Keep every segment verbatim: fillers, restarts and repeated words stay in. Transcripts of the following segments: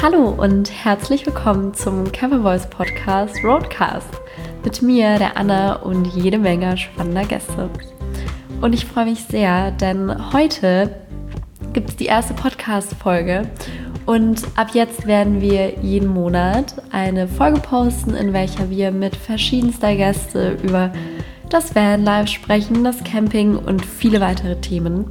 Hallo und herzlich willkommen zum Camper Voice Podcast Roadcast mit mir, der Anna und jede Menge spannender Gäste. Und ich freue mich sehr, denn heute gibt es die erste Podcast-Folge und ab jetzt werden wir jeden Monat eine Folge posten, in welcher wir mit verschiedenster Gäste über das Vanlife sprechen, das Camping und viele weitere Themen.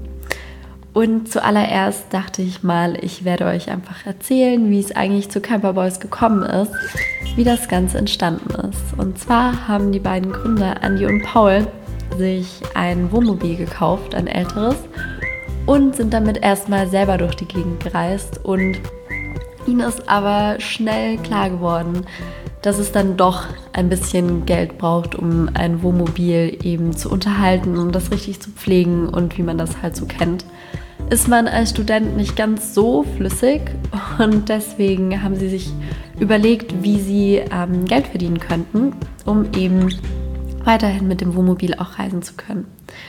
Und zuallererst dachte ich mal, ich werde euch einfach erzählen, wie es eigentlich zu Camper Voice gekommen ist, wie das Ganze entstanden ist. Und zwar haben die beiden Gründer, Andi und Paul, sich ein Wohnmobil gekauft, ein älteres, und sind damit erstmal selber durch die Gegend gereist. Und ihnen ist aber schnell klar geworden, dass es dann doch ein bisschen Geld braucht, um ein Wohnmobil eben zu unterhalten und das richtig zu pflegen und wie man das halt so kennt, ist man als Student nicht ganz so flüssig und deswegen haben sie sich überlegt, wie sie ähm, Geld verdienen könnten, um eben weiterhin mit dem Wohnmobil auch reisen zu können.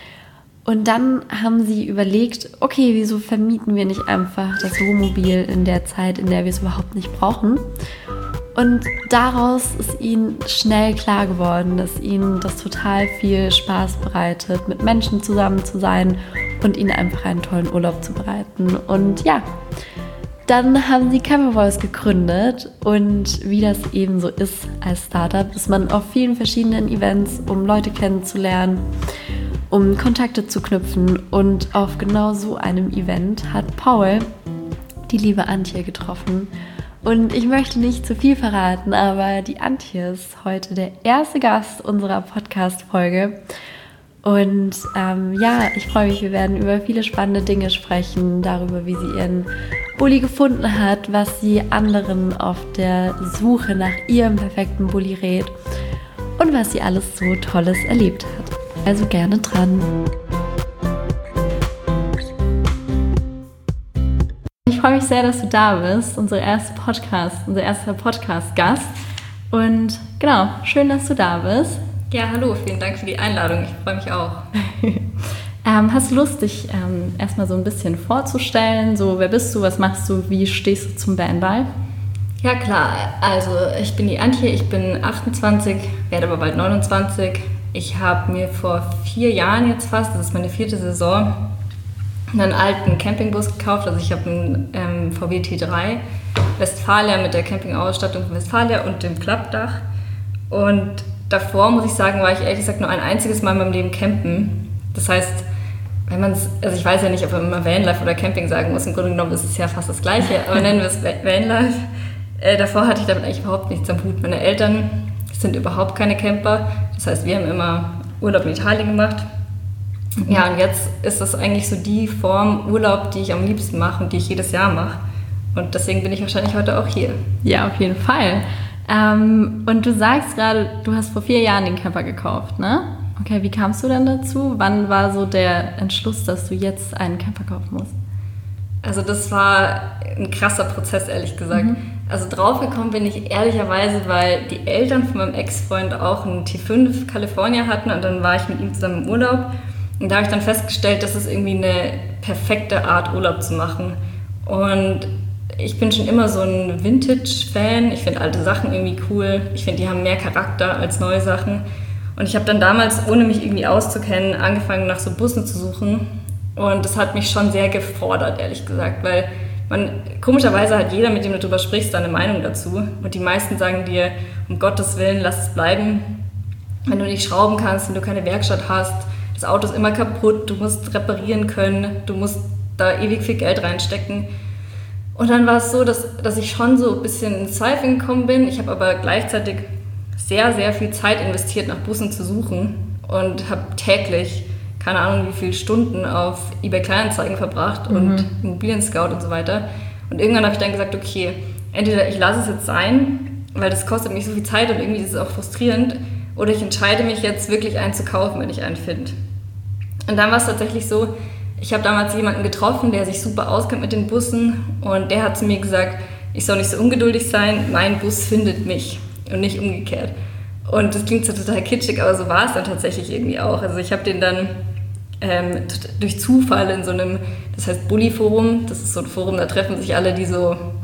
Und dann haben sie überlegt, okay, wieso vermieten wir nicht einfach das Wohnmobil in der Zeit, in der wir es überhaupt nicht brauchen? Und daraus ist ihnen schnell klar geworden, dass ihnen das total viel Spaß bereitet, mit Menschen zusammen zu sein und ihnen einfach einen tollen Urlaub zu bereiten. Und ja, dann haben sie Camper Voice gegründet und wie das eben so ist als Startup, ist man auf vielen verschiedenen Events, um Leute kennenzulernen, um Kontakte zu knüpfen, und auf genau so einem Event hat Paul die liebe Antje getroffen. Und ich möchte nicht zu viel verraten, aber die Antje ist heute der erste Gast unserer Podcast-Folge. Und ähm, ja, ich freue mich, wir werden über viele spannende Dinge sprechen, darüber, wie sie ihren Bulli gefunden hat, was sie anderen auf der Suche nach ihrem perfekten Bulli rät und was sie alles so Tolles erlebt hat. Also gerne dran. Ich freue mich sehr, dass du da bist, unsere erste Podcast, unser erster Podcast-Gast. Und genau, schön, dass du da bist. Ja, hallo, vielen Dank für die Einladung. Ich freue mich auch. ähm, hast du Lust, dich ähm, erstmal so ein bisschen vorzustellen? So, wer bist du, was machst du, wie stehst du zum Vanlife? Ja, klar. Also, ich bin die Antje, ich bin achtundzwanzig, werde aber bald neunundzwanzig. Ich habe mir vor vier Jahren jetzt fast, das ist meine vierte Saison, einen alten Campingbus gekauft. Also ich habe einen ähm, V W T drei Westfalia mit der Campingausstattung von Westfalia und dem Klappdach. Und davor, muss ich sagen, war ich ehrlich gesagt nur ein einziges Mal in meinem Leben campen. Das heißt, wenn man es, also ich weiß ja nicht, ob man immer Vanlife oder Camping sagen muss, im Grunde genommen ist es ja fast das Gleiche, aber nennen wir es Vanlife. Äh, davor hatte ich damit eigentlich überhaupt nichts am Hut. Meine Eltern sind überhaupt keine Camper, das heißt, wir haben immer Urlaub in Italien gemacht. Ja, und jetzt ist das eigentlich so die Form Urlaub, die ich am liebsten mache und die ich jedes Jahr mache. Und deswegen bin ich wahrscheinlich heute auch hier. Ja, auf jeden Fall. Ähm, und du sagst gerade, du hast vor vier Jahren den Camper gekauft, ne? Okay, wie kamst du denn dazu? Wann war so der Entschluss, dass du jetzt einen Camper kaufen musst? Also das war ein krasser Prozess, ehrlich gesagt. Mhm. Also draufgekommen bin ich ehrlicherweise, weil die Eltern von meinem Ex-Freund auch einen T fünf California hatten und dann war ich mit ihm zusammen im Urlaub. Und da habe ich dann festgestellt, das ist irgendwie eine perfekte Art, Urlaub zu machen. Und ich bin schon immer so ein Vintage-Fan. Ich finde alte Sachen irgendwie cool. Ich finde, die haben mehr Charakter als neue Sachen. Und ich habe dann damals, ohne mich irgendwie auszukennen, angefangen, nach so Bussen zu suchen. Und das hat mich schon sehr gefordert, ehrlich gesagt. Weil man, komischerweise hat jeder, mit dem du darüber sprichst, eine Meinung dazu. Und die meisten sagen dir, um Gottes Willen, lass es bleiben. Wenn du nicht schrauben kannst, wenn du keine Werkstatt hast, das Auto ist immer kaputt, du musst reparieren können, du musst da ewig viel Geld reinstecken. Und dann war es so, dass, dass ich schon so ein bisschen in Zweifel gekommen bin. Ich habe aber gleichzeitig sehr, sehr viel Zeit investiert, nach Bussen zu suchen und habe täglich, keine Ahnung wie viele Stunden auf eBay Kleinanzeigen verbracht mhm. und Immobilien Scout und so weiter. Und irgendwann habe ich dann gesagt, okay, entweder ich lasse es jetzt sein, weil das kostet mich so viel Zeit und irgendwie ist es auch frustrierend, oder ich entscheide mich jetzt wirklich einen zu kaufen, wenn ich einen finde. Und dann war es tatsächlich so, ich habe damals jemanden getroffen, der sich super auskennt mit den Bussen und der hat zu mir gesagt, ich soll nicht so ungeduldig sein, mein Bus findet mich und nicht umgekehrt. Und das klingt zwar total kitschig, aber so war es dann tatsächlich irgendwie auch. Also ich habe den dann ähm, durch Zufall in so einem, das heißt Bulli-Forum, das ist so ein Forum, da treffen sich alle, die so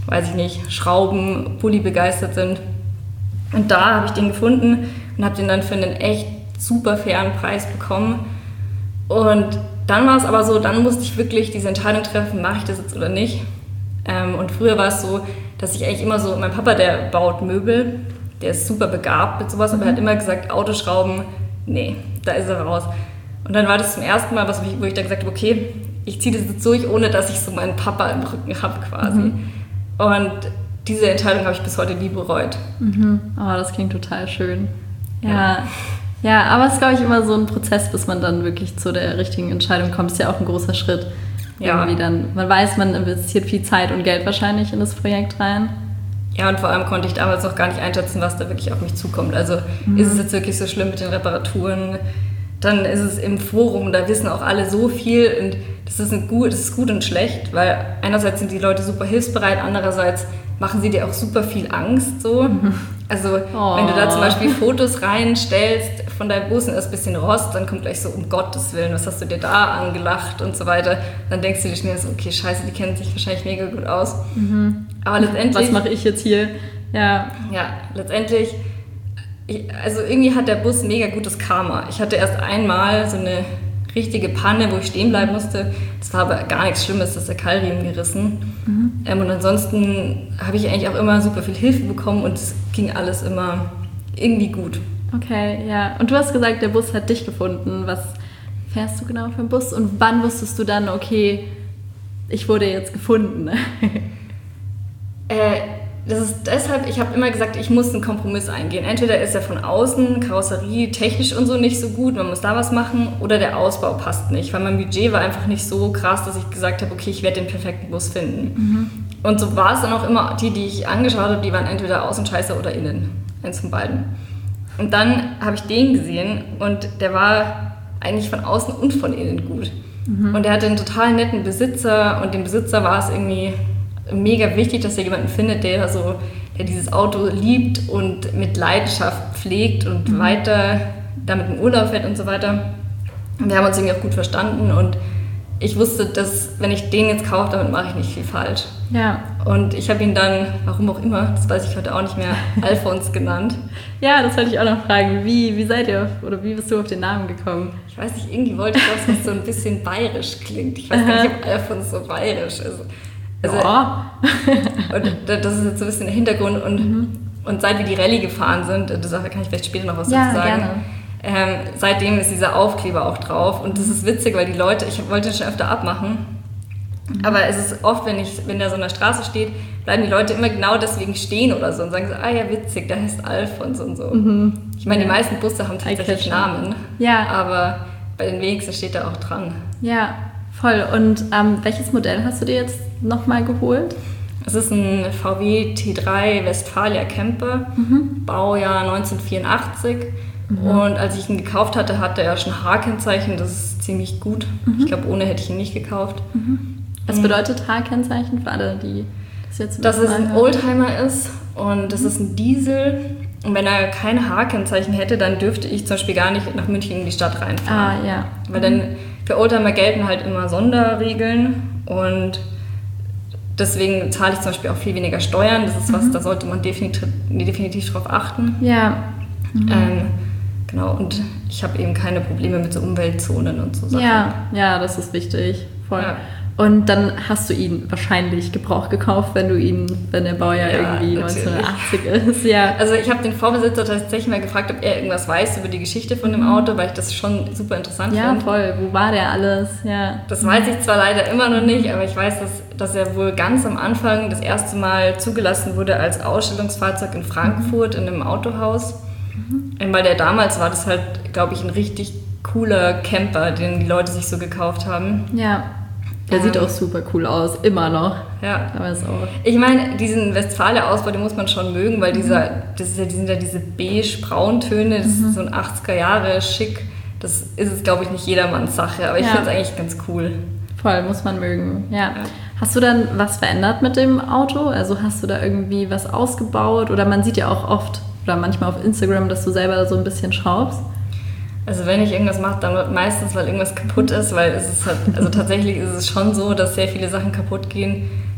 weiß ich nicht, Schrauben, Pulli begeistert sind. Und da habe ich den gefunden und habe den dann für einen echt super fairen Preis bekommen. Und dann war es aber so, dann musste ich wirklich diese Entscheidung treffen, mache ich das jetzt oder nicht. Ähm, und früher war es so, dass ich eigentlich immer so, mein Papa, der baut Möbel, der ist super begabt mit sowas, aber er hat immer gesagt, Autoschrauben, nee, da ist er raus. Und dann war das zum ersten Mal, was ich, wo ich dann gesagt habe, okay, ich ziehe das jetzt durch, ohne dass ich so meinen Papa im Rücken habe quasi. Mhm. Und diese Entscheidung habe ich bis heute nie bereut. Mhm. Oh, das klingt total schön. Ja, ja, ja, aber es ist, glaube ich, immer so ein Prozess, bis man dann wirklich zu der richtigen Entscheidung kommt. Das ist ja auch ein großer Schritt. Ja. Irgendwie dann, man weiß, man investiert viel Zeit und Geld wahrscheinlich in das Projekt rein. Ja, und vor allem konnte ich damals noch gar nicht einschätzen, was da wirklich auf mich zukommt. Also mhm. ist es jetzt wirklich so schlimm mit den Reparaturen? Dann ist es im Forum, da wissen auch alle so viel und das ist, ein gut, das ist gut und schlecht, weil einerseits sind die Leute super hilfsbereit, andererseits machen sie dir auch super viel Angst. So. Mhm. Also oh. wenn du da zum Beispiel Fotos reinstellst von deinem Bus und ist ein bisschen Rost, dann kommt gleich so, um Gottes Willen, was hast du dir da angelacht und so weiter. Dann denkst du dir schnell so, okay, scheiße, die kennen sich wahrscheinlich mega gut aus. Mhm. Aber letztendlich... Was mache ich jetzt hier? Ja, ja letztendlich... Ich, also irgendwie hat der Bus ein mega gutes Karma. Ich hatte erst einmal so eine richtige Panne, wo ich stehen bleiben musste. Das war aber gar nichts Schlimmes, da ist der Keilriemen gerissen. Mhm. Ähm, und ansonsten habe ich eigentlich auch immer super viel Hilfe bekommen und es ging alles immer irgendwie gut. Okay, ja. Und du hast gesagt, der Bus hat dich gefunden. Was fährst du genau für einen Bus? Und wann wusstest du dann, okay, ich wurde jetzt gefunden? äh, Das ist deshalb, ich habe immer gesagt, ich muss einen Kompromiss eingehen. Entweder ist er von außen, Karosserie, technisch und so nicht so gut, man muss da was machen, oder der Ausbau passt nicht, weil mein Budget war einfach nicht so krass, dass ich gesagt habe, okay, ich werde den perfekten Bus finden. Mhm. Und so war es dann auch immer, die, die ich angeschaut habe, die waren entweder außen scheiße oder innen, eins von beiden. Und dann habe ich den gesehen und der war eigentlich von außen und von innen gut. Mhm. Und der hatte einen total netten Besitzer und dem Besitzer war es irgendwie... mega wichtig, dass er jemanden findet, der, so, der dieses Auto liebt und mit Leidenschaft pflegt und mhm. weiter damit in Urlaub fährt und so weiter. Und wir haben uns irgendwie auch gut verstanden und ich wusste, dass wenn ich den jetzt kaufe, damit mache ich nicht viel falsch. Ja. Und ich habe ihn dann, warum auch immer, das weiß ich heute auch nicht mehr, Alfons genannt. Ja, das wollte ich auch noch fragen. Wie, wie seid ihr auf, oder wie bist du auf den Namen gekommen? Ich weiß nicht, irgendwie wollte ich was, was so ein bisschen bayerisch klingt. Ich weiß gar nicht, ob Alfons so bayerisch ist. Also, ja. Und das ist jetzt so ein bisschen der Hintergrund. Und, mhm. und seit wir die Rallye gefahren sind, da kann ich vielleicht später noch was ja, dazu sagen, gerne. Ähm, seitdem ist dieser Aufkleber auch drauf. Und das ist witzig, weil die Leute, ich wollte den schon öfter abmachen, mhm. aber es ist oft, wenn, ich, wenn der so an der Straße steht, bleiben die Leute immer genau deswegen stehen oder so und sagen so, ah ja, witzig, da heißt Alfons und so. Mhm. Ich meine, ja. die meisten Busse haben tatsächlich Namen, ja. aber bei den wenigsten steht da auch dran. Ja, voll. Und ähm, welches Modell hast du dir jetzt nochmal geholt? Es ist ein V W T drei Westfalia Camper, mhm. Baujahr neunzehnhundertvierundachtzig. Mhm. Und als ich ihn gekauft hatte, hatte er schon H-Kennzeichen, das ist ziemlich gut. Mhm. Ich glaube, ohne hätte ich ihn nicht gekauft. Mhm. Was bedeutet H-Kennzeichen für alle, die das jetzt Dass es ein hören? Oldtimer ist und das mhm. ist ein Diesel. Und wenn er kein H-Kennzeichen hätte, dann dürfte ich zum Beispiel gar nicht nach München in die Stadt reinfahren. Ah, ja. Weil dann für Oldtimer gelten halt immer Sonderregeln und deswegen zahle ich zum Beispiel auch viel weniger Steuern. Das ist was, mhm. da sollte man definitiv, definitiv drauf achten. Ja. Mhm. Ähm, genau, und ich habe eben keine Probleme mit so Umweltzonen und so Sachen. Ja, ja, das ist wichtig. Voll. Ja. Und dann hast du ihn wahrscheinlich Gebrauch gekauft, wenn du ihn, wenn der Baujahr ja, irgendwie natürlich. neunzehnhundertachtzig ist. Ja. Also ich habe den Vorbesitzer tatsächlich mal gefragt, ob er irgendwas weiß über die Geschichte von dem Auto, weil ich das schon super interessant ja, finde. Ja, voll. Wo war der alles? Ja. Das weiß ich zwar leider immer noch nicht, aber ich weiß, dass, dass er wohl ganz am Anfang das erste Mal zugelassen wurde als Ausstellungsfahrzeug in Frankfurt in einem Autohaus. Mhm. Weil der damals war das halt, glaube ich, ein richtig cooler Camper, den die Leute sich so gekauft haben. Ja. Der sieht auch super cool aus, immer noch. Ja. Aber ist auch ich meine, diesen Westfalia-Ausbau, den muss man schon mögen, weil dieser, das ist ja, die sind ja diese beige-brauntöne, das mhm. ist so ein achtziger Jahre schick. Das ist es, glaube ich, nicht jedermanns Sache, aber ich ja. finde es eigentlich ganz cool. Voll, muss man mögen, ja. ja. Hast du dann was verändert mit dem Auto? Also hast du da irgendwie was ausgebaut? Oder man sieht ja auch oft, oder manchmal auf Instagram, dass du selber so ein bisschen schraubst. Also wenn ich irgendwas mache, dann meistens, weil irgendwas kaputt ist, weil es ist halt, also tatsächlich ist es schon so, dass sehr viele Sachen kaputt gehen,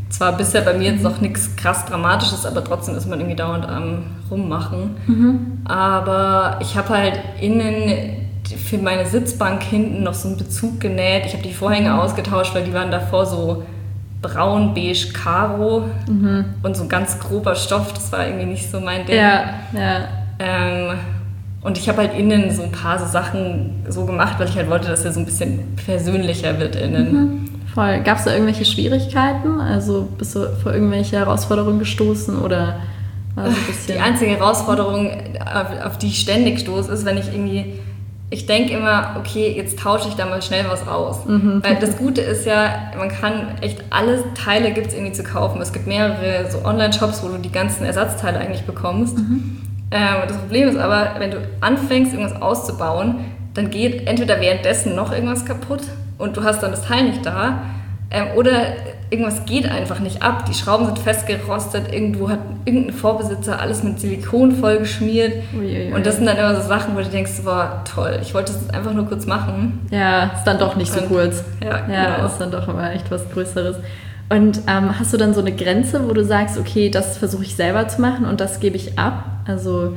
zwar bisher bei mir jetzt noch nichts krass Dramatisches, aber trotzdem ist man irgendwie dauernd am Rummachen. Mhm. Aber ich habe halt innen für meine Sitzbank hinten noch so einen Bezug genäht. Ich habe die Vorhänge mhm. ausgetauscht, weil die waren davor so braun, beige, Karo mhm. und so ein ganz grober Stoff. Das war irgendwie nicht so mein Ding. Ja, ja. Ähm, und ich habe halt innen so ein paar so Sachen so gemacht, weil ich halt wollte, dass er so ein bisschen persönlicher wird innen. Mhm. Voll. Gab es da irgendwelche Schwierigkeiten? Also bist du vor irgendwelche Herausforderungen gestoßen oder war so ein bisschen... Die einzige Herausforderung, auf, auf die ich ständig stoße, ist, wenn ich irgendwie... Ich denke immer, okay, jetzt tausche ich da mal schnell was aus. Mhm. Weil das Gute ist ja, man kann echt alle Teile gibt es irgendwie zu kaufen. Es gibt mehrere so Online-Shops, wo du die ganzen Ersatzteile eigentlich bekommst. Mhm. Ähm, das Problem ist aber, wenn du anfängst, irgendwas auszubauen, dann geht entweder währenddessen noch irgendwas kaputt und du hast dann das Teil nicht da, ähm, oder irgendwas geht einfach nicht ab. Die Schrauben sind festgerostet, irgendwo hat irgendein Vorbesitzer alles mit Silikon vollgeschmiert. Uiuiui. Und das sind dann immer so Sachen, wo du denkst, boah, toll, ich wollte das einfach nur kurz machen. Ja, ist dann doch nicht so und, kurz. Ja, ja genau. Ist dann doch immer echt was Größeres. Und ähm, hast du dann so eine Grenze, wo du sagst, okay, das versuche ich selber zu machen und das gebe ich ab? Also...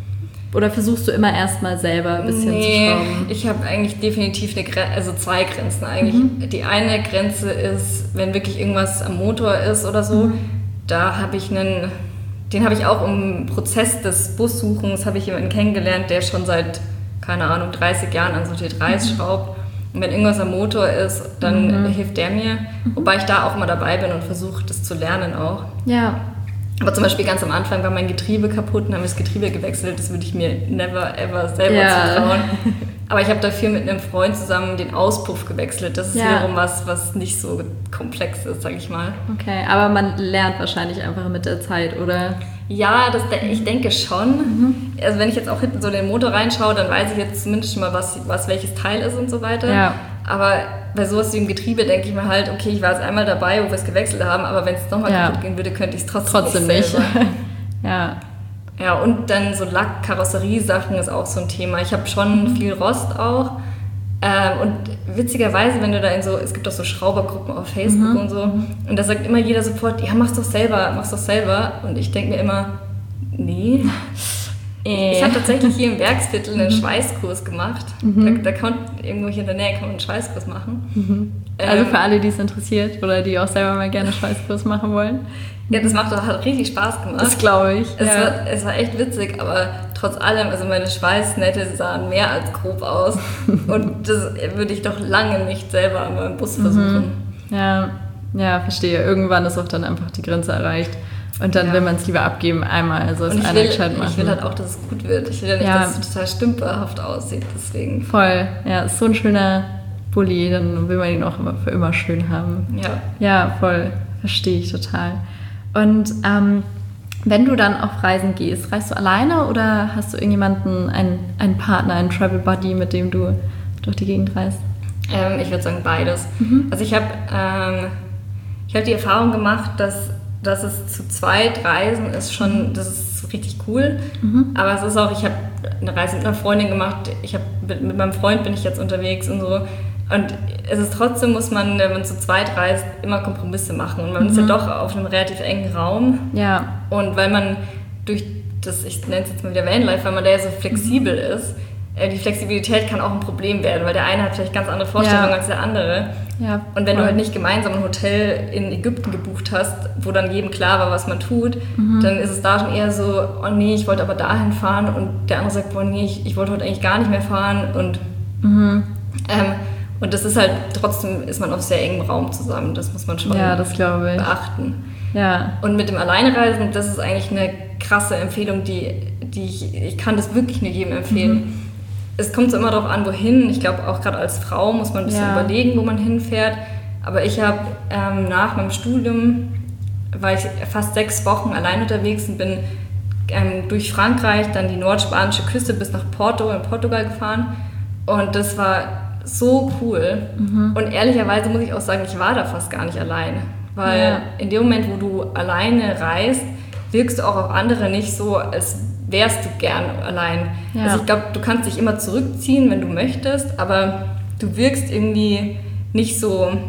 Oder versuchst du immer erstmal selber ein bisschen nee, zu schrauben? Ich habe eigentlich definitiv eine Gren- also zwei Grenzen eigentlich. Mhm. Die eine Grenze ist, wenn wirklich irgendwas am Motor ist oder so, mhm. da habe ich einen, den habe ich auch im Prozess des Bussuchens, habe ich jemanden kennengelernt, der schon seit, keine Ahnung, dreißig Jahren an so T dreis mhm. schraubt. Und wenn irgendwas am Motor ist, dann mhm. hilft der mir. Mhm. Wobei ich da auch mal dabei bin und versuche, das zu lernen auch. Ja. Aber zum Beispiel ganz am Anfang war mein Getriebe kaputt und haben das Getriebe gewechselt. Das würde ich mir never ever selber ja. zutrauen. Aber ich habe dafür mit einem Freund zusammen den Auspuff gewechselt. Das ist ja. wiederum was, was nicht so komplex ist, sag ich mal. Okay, aber man lernt wahrscheinlich einfach mit der Zeit, oder? Ja, das, ich denke schon. Mhm. Also wenn ich jetzt auch hinten so in den Motor reinschaue, dann weiß ich jetzt zumindest schon mal, was, was welches Teil ist und so weiter. Ja. Aber bei sowas wie im Getriebe denke ich mir halt, okay, ich war jetzt einmal dabei, wo wir es gewechselt haben, aber wenn es nochmal ja. kaputt gehen würde, könnte ich es trotzdem, trotzdem nicht. nicht. ja. Ja, und dann so Lack, Karosseriesachen ist auch so ein Thema. Ich habe schon mhm. viel Rost auch. Ähm, und witzigerweise, wenn du da in so, es gibt auch so Schraubergruppen auf Facebook mhm. und so, und da sagt immer jeder sofort, ja, mach's doch selber, mach's doch selber. Und ich denke mir immer, nee. Äh. Ich habe tatsächlich hier im Werksviertel einen mhm. Schweißkurs gemacht. Mhm. Da, da kann, irgendwo hier in der Nähe kann man einen Schweißkurs machen. Mhm. Also für alle, die es interessiert oder die auch selber mal gerne Schweißkurs machen wollen. Ja, das macht, hat richtig Spaß gemacht. Das glaube ich. Es, ja. war, es war echt witzig, aber trotz allem, also meine Schweißnähte sahen mehr als grob aus. Und das würde ich doch lange nicht selber an meinem Bus versuchen. Mhm. Ja, ja, verstehe. Irgendwann ist auch dann einfach die Grenze erreicht. Und dann ja. will man es lieber abgeben einmal, also es einer gescheit machen. Ich will halt auch, dass es gut wird. Ich will ja nicht, ja. dass es total stümperhaft aussieht, deswegen. Voll, ja, ist so ein schöner Bulli, dann will man ihn auch immer für immer schön haben. Ja. Ja, voll, verstehe ich total. Und ähm, wenn du dann auf Reisen gehst, reist du alleine oder hast du irgendjemanden, einen, einen Partner, einen Travel Buddy, mit dem du durch die Gegend reist? Ähm, ich würde sagen beides. Mhm. Also ich habe ähm, ich hab die Erfahrung gemacht, dass dass es zu zweit reisen ist schon, das ist richtig cool. Mhm. Aber es ist auch, ich habe eine Reise mit einer Freundin gemacht, ich habe mit, mit meinem Freund bin ich jetzt unterwegs und so. Und es ist trotzdem, muss man, wenn man zu zweit reist, immer Kompromisse machen. Und man mhm. ist ja doch auf einem relativ engen Raum. Ja. Und weil man durch das, ich nenne es jetzt mal wieder Vanlife, weil man da ja so flexibel mhm. ist, die Flexibilität kann auch ein Problem werden, weil der eine hat vielleicht ganz andere Vorstellungen ja. als der andere. Ja, und wenn voll. du halt nicht gemeinsam ein Hotel in Ägypten gebucht hast, wo dann jedem klar war, was man tut, mhm. dann ist es da schon eher so, oh nee, ich wollte aber dahin fahren und der andere sagt, oh nee, ich, ich wollte heute eigentlich gar nicht mehr fahren und mhm. ähm, und das ist halt, trotzdem ist man auf sehr engem Raum zusammen, das muss man schon ja, das glaube ich. beachten. Ja. Und mit dem Alleinereisen, das ist eigentlich eine krasse Empfehlung, die, die ich, ich kann das wirklich nur jedem empfehlen. Mhm. Es kommt so immer darauf an, wohin. Ich glaube, auch gerade als Frau muss man ein bisschen ja. überlegen, wo man hinfährt. Aber ich habe ähm, nach meinem Studium, war ich fast sechs Wochen allein unterwegs und bin ähm, durch Frankreich, dann die nordspanische Küste bis nach Porto in Portugal gefahren. Und das war so cool. Mhm. Und ehrlicherweise muss ich auch sagen, ich war da fast gar nicht alleine. Weil ja. in dem Moment, wo du alleine reist, wirkst du auch auf andere nicht so, als wärst du gern allein. Ja. Also ich glaube, du kannst dich immer zurückziehen, wenn du möchtest, aber du wirkst irgendwie nicht so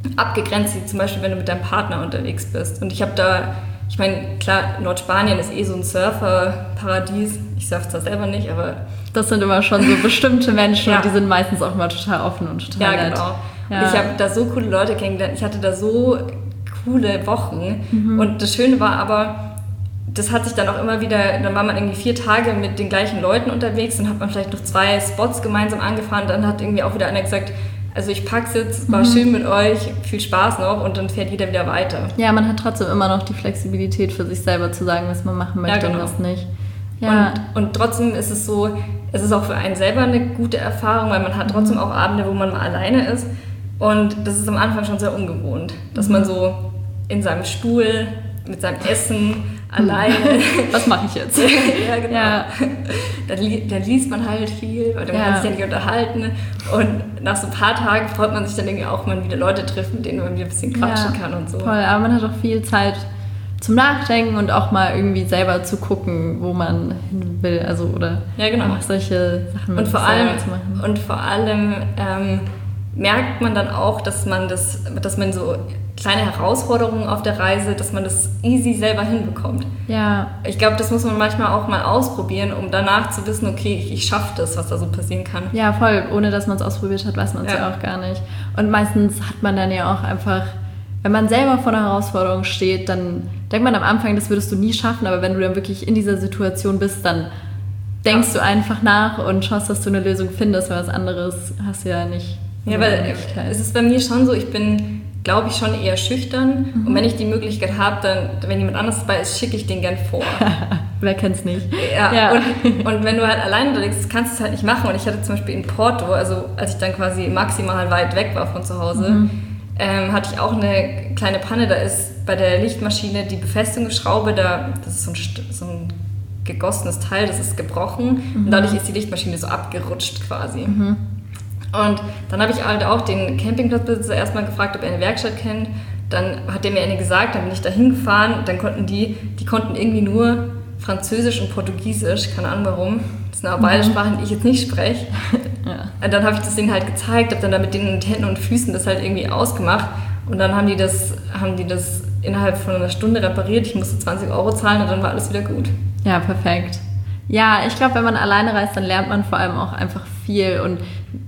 abgegrenzt, wie zum Beispiel, wenn du mit deinem Partner unterwegs bist. Und ich habe da, ich meine, klar, Nordspanien ist eh so ein Surferparadies. Ich surfe zwar selber nicht, aber... Das sind immer schon so bestimmte Menschen ja. und die sind meistens auch immer total offen und total ja, nett. Genau. Ja, genau. Ich habe da so coole Leute kennengelernt. Ich hatte da so coole Wochen. Mhm. Und das Schöne war aber, das hat sich dann auch immer wieder, dann war man irgendwie vier Tage mit den gleichen Leuten unterwegs, dann hat man vielleicht noch zwei Spots gemeinsam angefahren, dann hat irgendwie auch wieder einer gesagt, also ich pack's jetzt, war mhm. schön mit euch, viel Spaß noch und dann fährt jeder wieder weiter. Ja, man hat trotzdem immer noch die Flexibilität für sich selber zu sagen, was man machen möchte ja, genau. und was nicht. Ja. Und, und trotzdem ist es so, es ist auch für einen selber eine gute Erfahrung, weil man hat trotzdem auch Abende, wo man mal alleine ist und das ist am Anfang schon sehr ungewohnt, dass mhm. man so in seinem Stuhl mit seinem Essen alleine. Was mache ich jetzt? ja, genau. Ja. Da, da liest man halt viel, weil dann ja. kann man sich ja nicht unterhalten. Und nach so ein paar Tagen freut man sich dann irgendwie auch, wenn man wieder Leute trifft, mit denen man wieder ein bisschen quatschen ja, kann und so. Voll, aber man hat auch viel Zeit zum Nachdenken und auch mal irgendwie selber zu gucken, wo man hin will. Also, oder ja, genau. einfach solche Sachen und vor allem, zu machen. Und vor allem ähm, merkt man dann auch, dass man das, dass man so kleine Herausforderungen auf der Reise, dass man das easy selber hinbekommt. Ja. Ich glaube, das muss man manchmal auch mal ausprobieren, um danach zu wissen, okay, ich, ich schaffe das, was da so passieren kann. Ja, voll. Ohne, dass man es ausprobiert hat, weiß man es ja. ja auch gar nicht. Und meistens hat man dann ja auch einfach, wenn man selber vor einer Herausforderung steht, dann denkt man am Anfang, das würdest du nie schaffen, aber wenn du dann wirklich in dieser Situation bist, dann denkst ja. du einfach nach und schaust, dass du eine Lösung findest, weil was anderes hast du ja nicht. Ja, weil es ist bei mir schon so, ich bin, glaube ich, schon eher schüchtern. Mhm. Und wenn ich die Möglichkeit habe, dann, wenn jemand anderes dabei ist, schicke ich den gern vor. Wer kennt's nicht? Ja, ja. Und, und wenn du halt alleine unterwegs kannst du es halt nicht machen. Und ich hatte zum Beispiel in Porto, also als ich dann quasi maximal weit weg war von zu Hause, mhm. ähm, hatte ich auch eine kleine Panne. Da ist bei der Lichtmaschine die Befestigungsschraube, da, das ist so ein, so ein gegossenes Teil, das ist gebrochen. Mhm. Und dadurch ist die Lichtmaschine so abgerutscht quasi. Mhm. Und dann habe ich halt auch den Campingplatzbesitzer erstmal gefragt, ob er eine Werkstatt kennt. Dann hat der mir eine gesagt, dann bin ich da hingefahren. Dann konnten die, die konnten irgendwie nur Französisch und Portugiesisch, keine Ahnung warum. Das sind aber beide mhm. Sprachen, die ich jetzt nicht spreche. Ja. Und dann habe ich das denen halt gezeigt, habe dann da mit den Händen und Füßen das halt irgendwie ausgemacht. Und dann haben die das, haben die das innerhalb von einer Stunde repariert. Ich musste zwanzig Euro zahlen und dann war alles wieder gut. Ja, perfekt. Ja, ich glaube, wenn man alleine reist, dann lernt man vor allem auch einfach viel und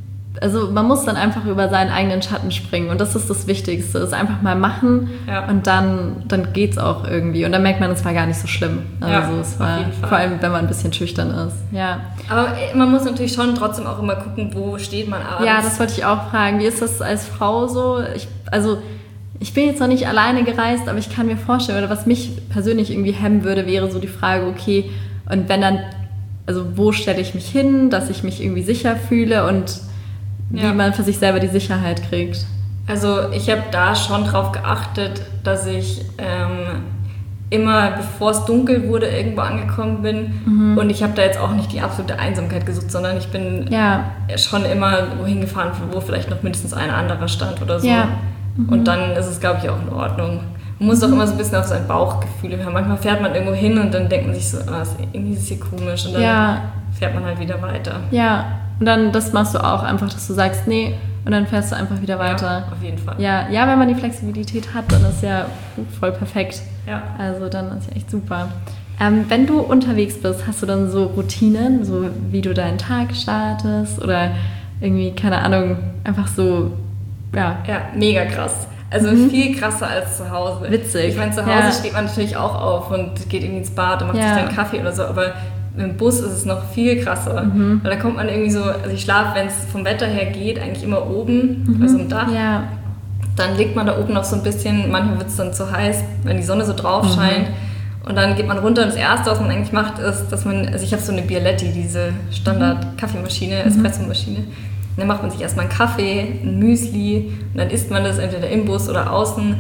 also man muss dann einfach über seinen eigenen Schatten springen und das ist das Wichtigste, ist einfach mal machen ja. und dann, dann geht's auch irgendwie und dann merkt man, es war gar nicht so schlimm. Also ja, es war, vor allem, wenn man ein bisschen schüchtern ist. Ja. Aber man muss natürlich schon trotzdem auch immer gucken, wo steht man abends. Ja, das wollte ich auch fragen. Wie ist das als Frau so? Ich, also ich bin jetzt noch nicht alleine gereist, aber ich kann mir vorstellen, oder was mich persönlich irgendwie hemmen würde, wäre so die Frage, okay, und wenn dann, also wo stelle ich mich hin, dass ich mich irgendwie sicher fühle und wie ja. man für sich selber die Sicherheit kriegt. Also ich habe da schon drauf geachtet, dass ich ähm, immer, bevor es dunkel wurde, irgendwo angekommen bin. Mhm. Und ich habe da jetzt auch nicht die absolute Einsamkeit gesucht, sondern ich bin ja. schon immer wohin gefahren, wo vielleicht noch mindestens ein anderer stand oder so. Ja. Mhm. Und dann ist es, glaube ich, auch in Ordnung. Man muss auch immer so ein bisschen auf sein Bauchgefühl hören. Manchmal fährt man irgendwo hin und dann denkt man sich so, ah, irgendwie ist es hier komisch. Und dann ja. fährt man halt wieder weiter. Ja. Und dann, das machst du auch einfach, dass du sagst, nee, und dann fährst du einfach wieder weiter. Ja, auf jeden Fall. Ja, ja, wenn man die Flexibilität hat, dann ist ja voll perfekt. Ja. Also dann ist ja echt super. Ähm, wenn du unterwegs bist, hast du dann so Routinen, so wie du deinen Tag startest oder irgendwie, keine Ahnung, einfach so, ja. Ja, mega krass. Also mhm. viel krasser als zu Hause. Witzig. Ich meine, zu Hause ja. steht man natürlich auch auf und geht irgendwie ins Bad und macht ja. sich dann Kaffee oder so, aber im Bus ist es noch viel krasser, mhm. weil da kommt man irgendwie so, also ich schlafe, wenn es vom Wetter her geht, eigentlich immer oben, mhm. also im Dach. Ja. Dann liegt man da oben noch so ein bisschen, manchmal wird es dann zu heiß, wenn die Sonne so drauf mhm. scheint. Und dann geht man runter und das Erste, was man eigentlich macht, ist, dass man, also ich habe so eine Bialetti, diese Standard-Kaffeemaschine, mhm. Espresso-Maschine. Und dann macht man sich erstmal einen Kaffee, ein Müsli und dann isst man das entweder im Bus oder außen.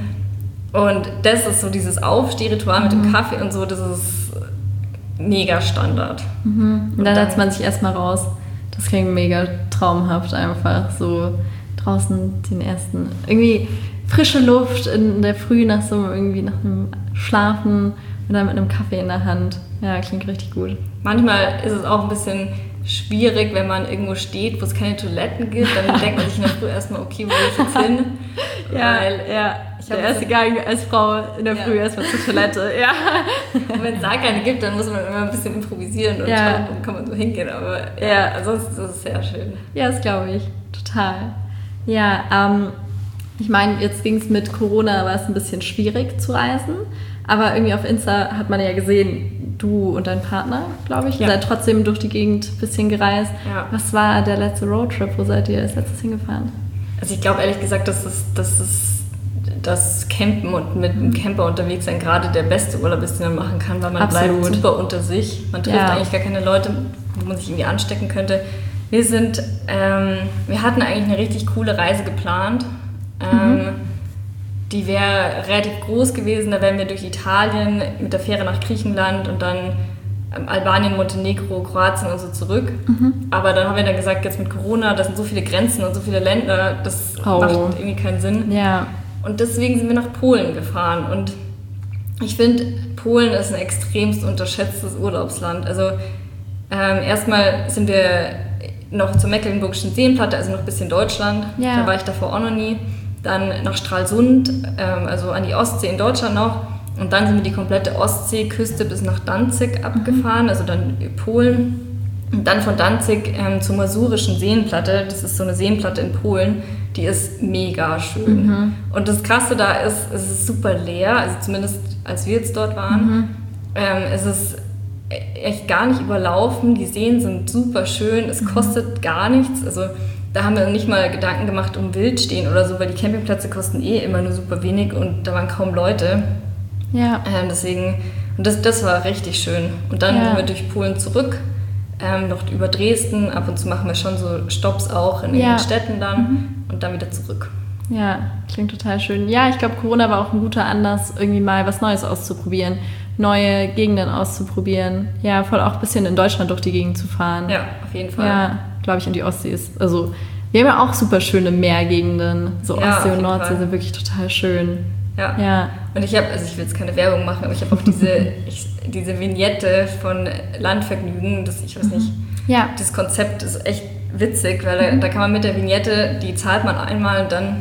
Und das ist so dieses Aufstehritual mhm. mit dem Kaffee und so, das ist mega Standard. Mhm. Und dann setzt man sich erstmal raus. Das klingt mega traumhaft einfach. So draußen den ersten, irgendwie frische Luft in der Früh nach so irgendwie nach einem Schlafen und dann mit einem Kaffee in der Hand. Ja, klingt richtig gut. Manchmal ist es auch ein bisschen schwierig, wenn man irgendwo steht, wo es keine Toiletten gibt. Dann denkt man sich in der Früh erstmal, okay, wo will ich jetzt hin? Ja, Weil ja. Ich der erste Gang als Frau in der ja. Früh erstmal zur Toilette. Ja. Und wenn es da keine gibt, dann muss man immer ein bisschen improvisieren und ja. schauen, kann man so hingehen. Aber ja, ja. ansonsten ist es sehr schön. Ja, das glaube ich. Total. Ja, ähm, ich meine, jetzt ging es mit Corona, war es ein bisschen schwierig zu reisen. Aber irgendwie auf Insta hat man ja gesehen, du und dein Partner, glaube ich, ja. seid trotzdem durch die Gegend ein bisschen gereist. Ja. Was war der letzte Roadtrip? Wo seid ihr als letztes hingefahren? Also ich glaube ehrlich gesagt, dass es, dass es das Campen und mit einem Camper unterwegs sein gerade der beste Urlaub ist, den man machen kann, weil man Absolut. bleibt super unter sich. Man trifft ja. eigentlich gar keine Leute, wo man sich irgendwie anstecken könnte. Wir sind, ähm, wir hatten eigentlich eine richtig coole Reise geplant. Ähm, mhm. Die wäre relativ groß gewesen, da wären wir durch Italien mit der Fähre nach Griechenland und dann ähm, Albanien, Montenegro, Kroatien und so zurück. Mhm. Aber dann haben wir dann gesagt, jetzt mit Corona, das sind so viele Grenzen und so viele Länder, das oh. macht irgendwie keinen Sinn. Ja. Und deswegen sind wir nach Polen gefahren. Und ich finde, Polen ist ein extremst unterschätztes Urlaubsland. Also ähm, erstmal sind wir noch zur Mecklenburgischen Seenplatte, also noch ein bisschen Deutschland. Ja. Da war ich davor auch noch nie. Dann nach Stralsund, ähm, also an die Ostsee in Deutschland noch. Und dann sind wir die komplette Ostseeküste bis nach Danzig abgefahren, mhm. also dann Polen. Und dann von Danzig ähm, zur Masurischen Seenplatte. Das ist so eine Seenplatte in Polen. Die ist mega schön. Mhm. Und das Krasse da ist, es ist super leer, also zumindest als wir jetzt dort waren. Mhm. Ähm, es ist echt gar nicht überlaufen. Die Seen sind super schön. Es kostet mhm. gar nichts. Also da haben wir nicht mal Gedanken gemacht um Wildstehen oder so, weil die Campingplätze kosten eh immer nur super wenig und da waren kaum Leute. Ja. Ähm, deswegen, und das, das war richtig schön. Und dann ja. sind wir durch Polen zurück, ähm, noch über Dresden. Ab und zu machen wir schon so Stopps auch in ja. den Städten dann mhm. und dann wieder zurück. Ja, klingt total schön. Ja, ich glaube, Corona war auch ein guter Anlass, irgendwie mal was Neues auszuprobieren, neue Gegenden auszuprobieren. Ja, voll auch ein bisschen in Deutschland durch die Gegend zu fahren. Ja, auf jeden Fall. Ja, glaube ich, in die Ostsee ist. Also, wir haben ja auch super schöne Meergegenden. So ja, Ostsee und Nordsee Fall. Sind wirklich total schön. Ja. ja. Und ich habe, also ich will jetzt keine Werbung machen, aber ich habe auch diese, ich, diese Vignette von Landvergnügen, das, ich weiß nicht, ja. das Konzept ist echt witzig, weil da, da kann man mit der Vignette, die zahlt man einmal und dann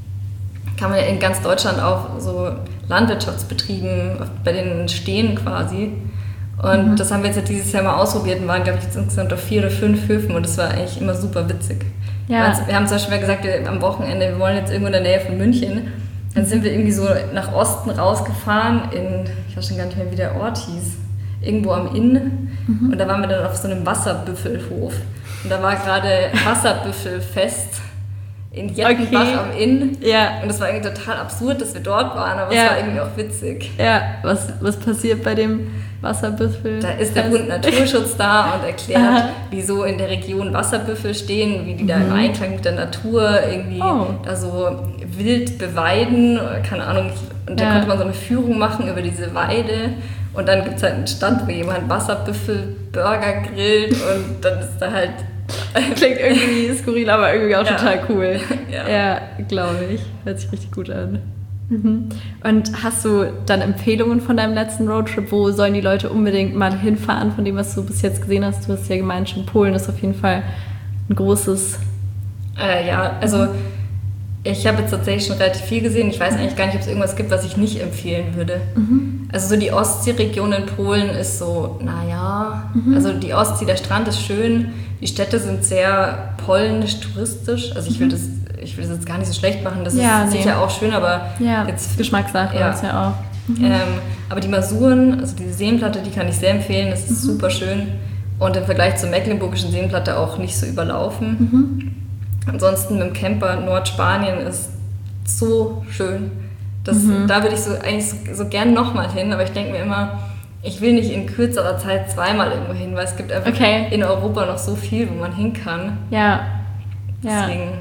kann man ja in ganz Deutschland auch so Landwirtschaftsbetrieben, bei denen stehen quasi. Und mhm. das haben wir jetzt dieses Jahr mal ausprobiert und waren, glaube ich, jetzt insgesamt auf vier oder fünf Höfen und das war eigentlich immer super witzig. Ja. Also, wir haben zum Beispiel gesagt, wir, am Wochenende, wir wollen jetzt irgendwo in der Nähe von München. Dann sind wir irgendwie so nach Osten rausgefahren in, ich weiß schon gar nicht mehr, wie der Ort hieß, irgendwo am Inn. Mhm. Und da waren wir dann auf so einem Wasserbüffelhof. Und da war gerade Wasserbüffelfest in Jettenbach okay. am Inn. Ja. Und das war irgendwie total absurd, dass wir dort waren, aber ja. es war irgendwie auch witzig. Ja, was, was passiert bei dem Wasserbüffel? Da ist der Bund Naturschutz da und erklärt, Aha. wieso in der Region Wasserbüffel stehen, wie die mhm. da im Einklang mit der Natur irgendwie oh. da so wild beweiden, keine Ahnung. Und da ja. konnte man so eine Führung machen über diese Weide. Und dann gibt es halt einen Stand, wo jemand Wasserbüffel-Burger grillt und dann ist da halt... Klingt irgendwie skurril, aber irgendwie auch ja. total cool. Ja, ja glaube ich. Hört sich richtig gut an. Mhm. Und hast du dann Empfehlungen von deinem letzten Roadtrip? Wo sollen die Leute unbedingt mal hinfahren, von dem, was du bis jetzt gesehen hast? Du hast ja gemeint, schon Polen ist auf jeden Fall ein großes... Äh, ja, also ich habe jetzt tatsächlich schon relativ viel gesehen. Ich weiß eigentlich gar nicht, ob es irgendwas gibt, was ich nicht empfehlen würde. Mhm. Also so die Ostseeregion in Polen ist so, naja, mhm. also die Ostsee, der Strand ist schön, die Städte sind sehr polnisch-touristisch. Also ich will das, ich will das jetzt gar nicht so schlecht machen, das ja, ist nee. sicher auch schön, aber ja, jetzt... Geschmackssache ja. ist ja auch. Mhm. Ähm, aber die Masuren, also diese Seenplatte, die kann ich sehr empfehlen, das ist mhm. super schön. Und im Vergleich zur Mecklenburgischen Seenplatte auch nicht so überlaufen. Mhm. Ansonsten mit dem Camper Nordspanien ist so schön. Das, mhm. Da würde ich so eigentlich so, so gern nochmal hin, aber ich denke mir immer, ich will nicht in kürzerer Zeit zweimal irgendwo hin, weil es gibt einfach okay. in Europa noch so viel, wo man hin kann. Ja, ja. Deswegen.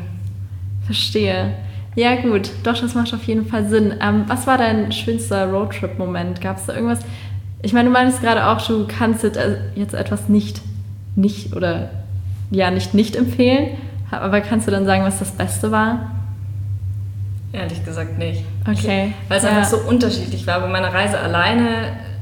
Verstehe. Ja gut, doch, das macht auf jeden Fall Sinn. Ähm, was war dein schönster Roadtrip-Moment? Gab es da irgendwas? Ich meine, du meintest gerade auch, du kannst jetzt etwas nicht, nicht oder ja, nicht nicht empfehlen. Aber kannst du dann sagen, was das Beste war? Ehrlich gesagt nicht. Okay. Weil es ja. einfach so unterschiedlich war. Bei meiner Reise alleine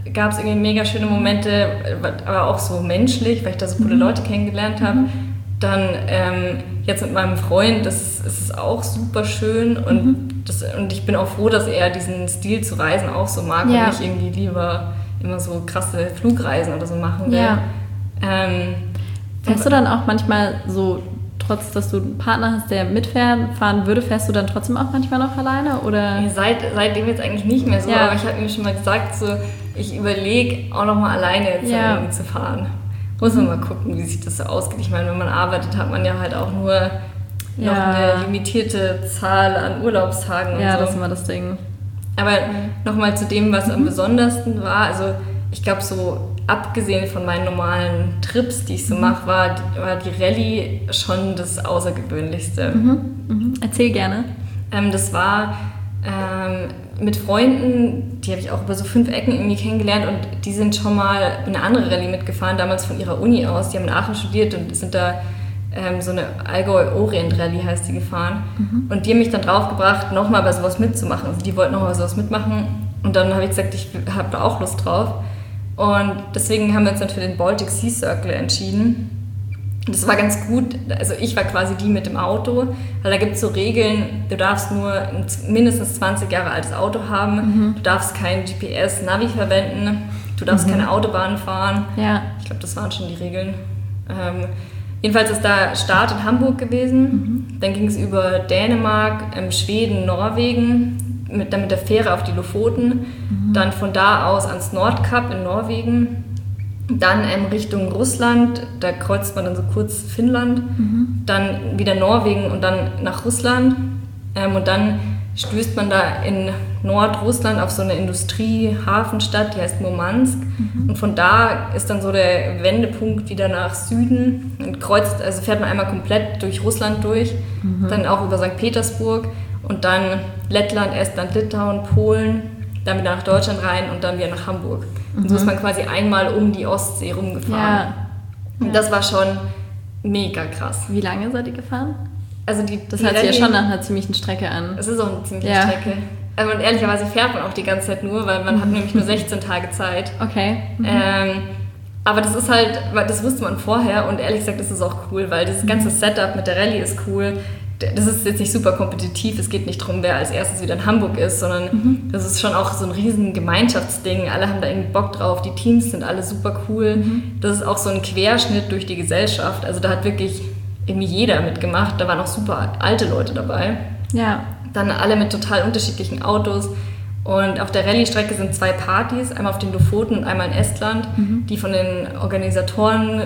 gab es irgendwie mega schöne Momente, aber auch so menschlich, weil ich da so coole mhm. Leute kennengelernt habe. Mhm. Dann ähm, jetzt mit meinem Freund, das, das ist auch super schön und, mhm. das, und ich bin auch froh, dass er diesen Stil zu reisen auch so mag ja. und nicht irgendwie lieber immer so krasse Flugreisen oder so machen will. Ja. Ähm, Fährst du dann auch manchmal so, trotz dass du einen Partner hast, der mitfahren würde, fährst du dann trotzdem auch manchmal noch alleine? Oder? Ja, seit, seitdem jetzt eigentlich nicht mehr so, ja. aber ich habe mir schon mal gesagt, so, ich überlege auch noch mal alleine jetzt ja. irgendwie zu fahren. Muss man mal gucken, wie sich das so ausgeht. Ich meine, wenn man arbeitet, hat man ja halt auch nur ja. noch eine limitierte Zahl an Urlaubstagen. Ja, und so. Das ist immer das Ding. Aber mhm. nochmal zu dem, was mhm. am besondersten war. Also ich glaube, so abgesehen von meinen normalen Trips, die ich so mhm. mache, war, war die Rallye schon das Außergewöhnlichste. Mhm. Mhm. Erzähl gerne. Ähm, das war ähm, mit Freunden, die habe ich auch über so fünf Ecken irgendwie kennengelernt und die sind schon mal eine andere Rallye mitgefahren, damals von ihrer Uni aus. Die haben in Aachen studiert und sind da ähm, so eine Allgäu-Orient-Rallye heißt die gefahren. Mhm. Und die haben mich dann draufgebracht, nochmal bei sowas mitzumachen. Also die wollten nochmal sowas mitmachen und dann habe ich gesagt, ich habe da auch Lust drauf. Und deswegen haben wir uns dann für den Baltic Sea Circle entschieden. Das war ganz gut, also ich war quasi die mit dem Auto, weil da gibt es so Regeln, du darfst nur ein mindestens zwanzig Jahre altes Auto haben, mhm. du darfst kein G P S-Navi verwenden, du darfst mhm. keine Autobahn fahren. Ja. Ich glaube, das waren schon die Regeln. Ähm, jedenfalls ist da Start in Hamburg gewesen, mhm. dann ging es über Dänemark, ähm, Schweden, Norwegen, mit, dann mit der Fähre auf die Lofoten, mhm. dann von da aus ans Nordkap in Norwegen. Dann ähm, Richtung Russland, da kreuzt man dann so kurz Finnland, mhm. dann wieder Norwegen und dann nach Russland. Ähm, und dann stößt man da in Nordrussland auf so eine Industriehafenstadt, die heißt Murmansk. Mhm. Und von da ist dann so der Wendepunkt wieder nach Süden und kreuzt, also fährt man einmal komplett durch Russland durch, mhm. dann auch über Sankt Petersburg und dann Lettland, Estland, Litauen, Polen, dann wieder nach Deutschland rein und dann wieder nach Hamburg. Und so ist man quasi einmal um die Ostsee rumgefahren. Ja. Und das war schon mega krass. Wie lange seid ihr gefahren? Also die, das die hört sich ja schon nach einer ziemlichen Strecke an. Es ist auch eine ziemliche ja. Strecke. Also und ehrlicherweise fährt man auch die ganze Zeit nur, weil man hat nämlich nur sechzehn Tage Zeit. Okay. Mhm. Ähm, aber das ist halt, das wusste man vorher und ehrlich gesagt, das ist auch cool, weil dieses ganze Setup mit der Rallye ist cool. Das ist jetzt nicht super kompetitiv, es geht nicht darum, wer als erstes wieder in Hamburg ist, sondern mhm. das ist schon auch so ein riesen Gemeinschaftsding. Alle haben da irgendwie Bock drauf, die Teams sind alle super cool. Mhm. Das ist auch so ein Querschnitt durch die Gesellschaft. Also da hat wirklich irgendwie jeder mitgemacht. Da waren auch super alte Leute dabei. Ja. Dann alle mit total unterschiedlichen Autos. Und auf der Rallye-Strecke sind zwei Partys, einmal auf den Lofoten und einmal in Estland, mhm. die von den Organisatoren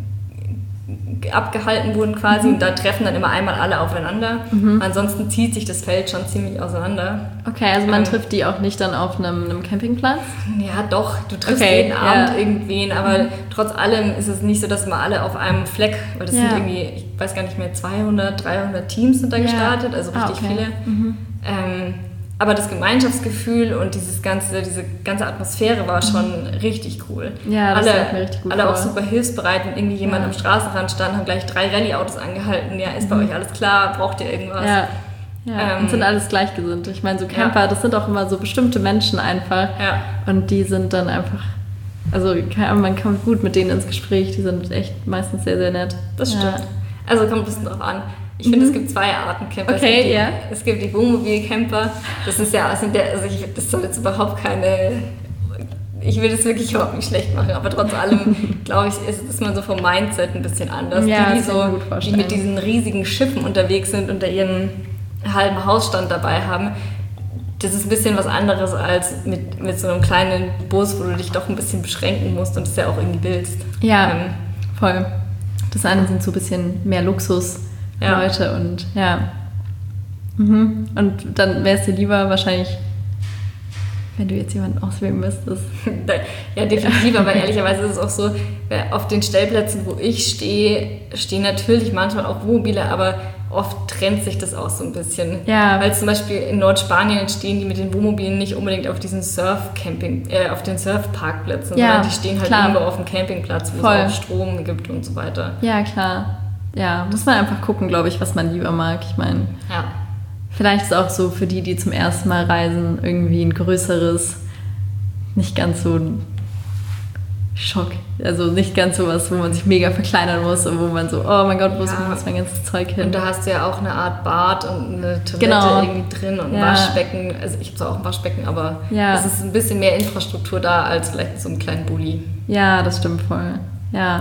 abgehalten wurden quasi mhm. und da treffen dann immer einmal alle aufeinander. Mhm. Ansonsten zieht sich das Feld schon ziemlich auseinander. Okay, also man ähm, trifft die auch nicht dann auf einem, einem Campingplatz? Ja, doch. Du triffst okay, jeden ja. Abend irgendwen, aber mhm. trotz allem ist es nicht so, dass wir alle auf einem Fleck, weil das ja. sind irgendwie, ich weiß gar nicht mehr, zweihundert, dreihundert Teams sind da gestartet, ja. also richtig ah, okay. viele. Mhm. Ähm, aber das Gemeinschaftsgefühl und dieses ganze, diese ganze Atmosphäre war schon mhm. richtig cool. Ja, das alle, hat mir richtig gut alle vor. auch super hilfsbereit. Wenn irgendwie jemand ja. am Straßenrand stand, haben gleich drei Rallye-Autos angehalten. Ja, ist bei mhm. euch alles klar? Braucht ihr irgendwas? Ja, ja. Ähm, und sind alles gleichgesinnt. Ich meine, so Camper, ja. das sind auch immer so bestimmte Menschen einfach. Ja. Und die sind dann einfach, also man kommt gut mit denen ins Gespräch. Die sind echt meistens sehr, sehr nett. Das stimmt. Ja. Also kommt ein bisschen drauf an. Ich finde, mhm. es gibt zwei Arten Camper. Okay, es gibt die, ja. Es gibt die Wohnmobil-Camper. Das ist ja, also der, also ich, das soll jetzt überhaupt keine, ich will das wirklich überhaupt nicht schlecht machen, aber trotz allem, glaube ich, ist, ist man so vom Mindset ein bisschen anders. Ja, die, die, so, die mit diesen riesigen Schiffen unterwegs sind und da ihren halben Hausstand dabei haben, das ist ein bisschen was anderes als mit, mit so einem kleinen Bus, wo du dich doch ein bisschen beschränken musst und das ja auch irgendwie willst. Ja, ähm, voll. Das eine sind so ein bisschen mehr Luxus. Ja. Leute und ja. Mhm. Und dann wäre es dir lieber wahrscheinlich, wenn du jetzt jemanden auswählen müsstest. Ja, definitiv, aber ehrlicherweise ist es auch so, auf den Stellplätzen, wo ich stehe, stehen natürlich manchmal auch Wohnmobile, aber oft trennt sich das auch so ein bisschen. Ja. Weil zum Beispiel in Nordspanien stehen die mit den Wohnmobilen nicht unbedingt auf diesen Surf-Camping, äh, auf den Surfparkplätzen, ja, sondern die stehen halt irgendwo auf dem Campingplatz, wo Voll. es auch Strom gibt und so weiter. Ja, klar. Ja, muss man einfach gucken, glaube ich, was man lieber mag. Ich meine, ja. vielleicht ist auch so für die, die zum ersten Mal reisen, irgendwie ein größeres, nicht ganz so Schock. Also nicht ganz sowas, wo man sich mega verkleinern muss und wo man so, oh mein Gott, wo ist Ja. mein ganzes Zeug hin? Und da hast du ja auch eine Art Bad und eine Toilette Genau. irgendwie drin und ein Ja. Waschbecken. Also ich habe zwar auch ein Waschbecken, aber Ja. es ist ein bisschen mehr Infrastruktur da als vielleicht in so einem kleinen Bulli. Ja, das stimmt voll. Ja.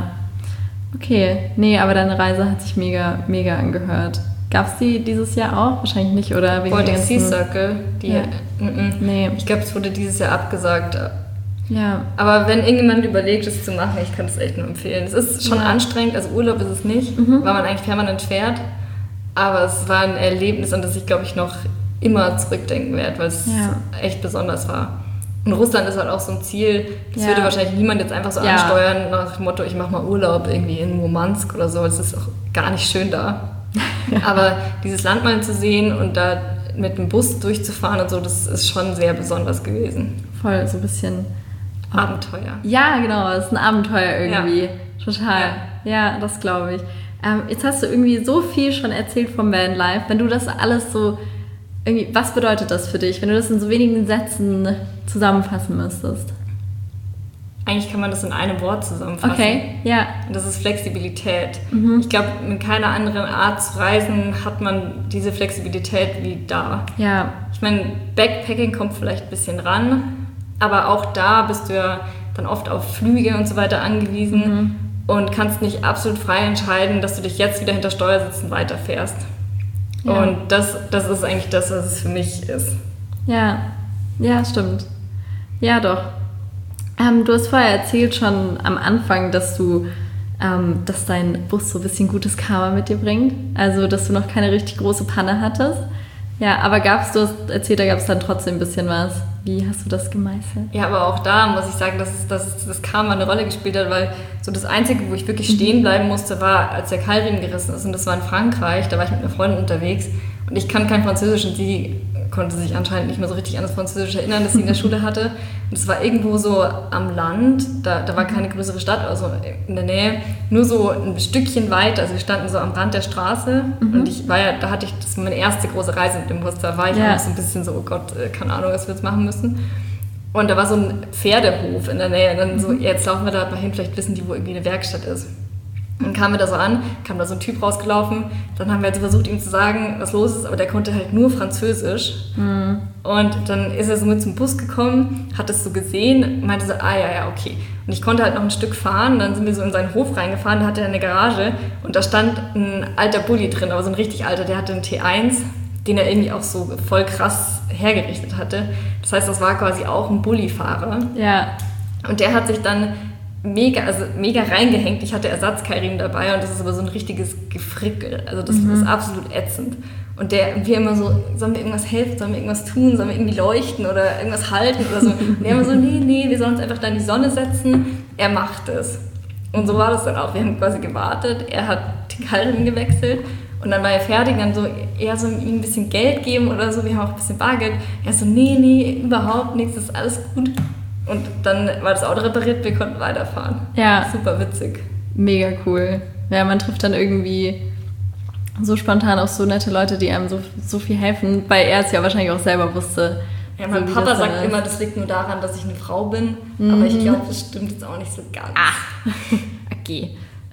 Okay. Nee, aber deine Reise hat sich mega, mega angehört. Gab es die dieses Jahr auch? Wahrscheinlich nicht, oder? Wegen Baltic den Sea ganzen- Circle, die, Ja. mm-mm. Nee. Ich glaube, es wurde dieses Jahr abgesagt. Ja. Aber wenn irgendjemand überlegt, es zu machen, ich kann es echt nur empfehlen. Es ist schon Ja. anstrengend, also Urlaub ist es nicht, Mhm. weil man eigentlich permanent fährt. Aber es war ein Erlebnis, an das ich, glaube ich, noch immer zurückdenken werde, weil es Ja. echt besonders war. Und Russland ist halt auch so ein Ziel, das Ja. würde wahrscheinlich niemand jetzt einfach so Ja. ansteuern, nach dem Motto, ich mache mal Urlaub irgendwie in Murmansk oder so. Es ist auch gar nicht schön da. Aber dieses Land mal zu sehen und da mit dem Bus durchzufahren und so, das ist schon sehr besonders gewesen. Voll so ein bisschen. Abenteuer. Ja, genau, es ist ein Abenteuer irgendwie. Total. Ja, das glaube ich. Ähm, jetzt hast du irgendwie so viel schon erzählt vom Vanlife. Wenn du das alles so irgendwie, was bedeutet das für dich, wenn du das in so wenigen Sätzen zusammenfassen müsstest? Eigentlich kann man das in einem Wort zusammenfassen. Okay, ja. Und das ist Flexibilität. Mhm. Ich glaube, mit keiner anderen Art zu reisen hat man diese Flexibilität wie da. Ja. Ich meine, Backpacking kommt vielleicht ein bisschen ran, aber auch da bist du ja dann oft auf Flüge und so weiter angewiesen Mhm. und kannst nicht absolut frei entscheiden, dass du dich jetzt wieder hinter Steuersitz weiterfährst. Ja. Und das, das ist eigentlich das, was es für mich ist. Ja, ja, stimmt. Ja, doch. Ähm, du hast vorher erzählt schon am Anfang, dass du, ähm, dass dein Bus so ein bisschen gutes Karma mit dir bringt. Also, dass du noch keine richtig große Panne hattest. Ja, aber gab's, du hast erzählt, da gab es dann trotzdem ein bisschen was. Wie hast du das gemeistert? Ja, aber auch da muss ich sagen, dass, es, dass das Karma eine Rolle gespielt hat, weil so das Einzige, wo ich wirklich stehen bleiben musste, war, als der Keilriemen gerissen ist. Und das war in Frankreich, da war ich mit einer Freundin unterwegs und ich kann kein Französisch und sie konnte sich anscheinend nicht mehr so richtig an das Französisch erinnern, das sie in der Schule hatte. Und es war irgendwo so am Land, da, da war keine größere Stadt, also in der Nähe, nur so ein Stückchen weiter, also wir standen so am Rand der Straße Mhm. und ich war ja, da hatte ich, das war meine erste große Reise mit dem Bus, da war ich Ja. auch so ein bisschen so, oh Gott, äh, keine Ahnung, was wir jetzt machen müssen. Und da war so ein Pferdehof in der Nähe. Und dann so, ja, jetzt laufen wir da mal hin, vielleicht wissen die, wo irgendwie eine Werkstatt ist. Dann kamen wir da so an, kam da so ein Typ rausgelaufen. Dann haben wir halt so versucht, ihm zu sagen, was los ist, aber der konnte halt nur Französisch. Mhm. Und dann ist er so mit zum Bus gekommen, hat es so gesehen und meinte so, ah ja, ja, okay. Und ich konnte halt noch ein Stück fahren, dann sind wir so in seinen Hof reingefahren, da hatte er eine Garage und da stand ein alter Bulli drin, aber so ein richtig alter, der hatte einen T eins, den er irgendwie auch so voll krass hergerichtet hatte. Das heißt, das war quasi auch ein Bullifahrer. Ja. Und der hat sich dann mega, also mega reingehängt. Ich hatte Ersatzkeilriemen dabei und das ist aber so ein richtiges Gefrickel. Also das Mhm. ist absolut ätzend. Und der, und wir immer so, sollen wir irgendwas helfen, sollen wir irgendwas tun, sollen wir irgendwie leuchten oder irgendwas halten oder so. Und er immer so, nee, nee, wir sollen uns einfach da in die Sonne setzen. Er macht es. Und so war das dann auch. Wir haben quasi gewartet, er hat die Keilriemen gewechselt und dann war er fertig, dann so eher so ihm ein bisschen Geld geben oder so, wir haben auch ein bisschen Bargeld. Er so, nee, nee, überhaupt nichts, ist alles gut. Und dann war das Auto repariert, wir konnten weiterfahren. Ja. Super witzig. Mega cool. Ja, man trifft dann irgendwie so spontan auch so nette Leute, die einem so, so viel helfen, weil er es ja wahrscheinlich auch selber wusste. Ja, mein so wie Papa das dann sagt ist. immer, das liegt nur daran, dass ich eine Frau bin, Mhm. aber ich glaube, das stimmt jetzt auch nicht so ganz. Ach, okay.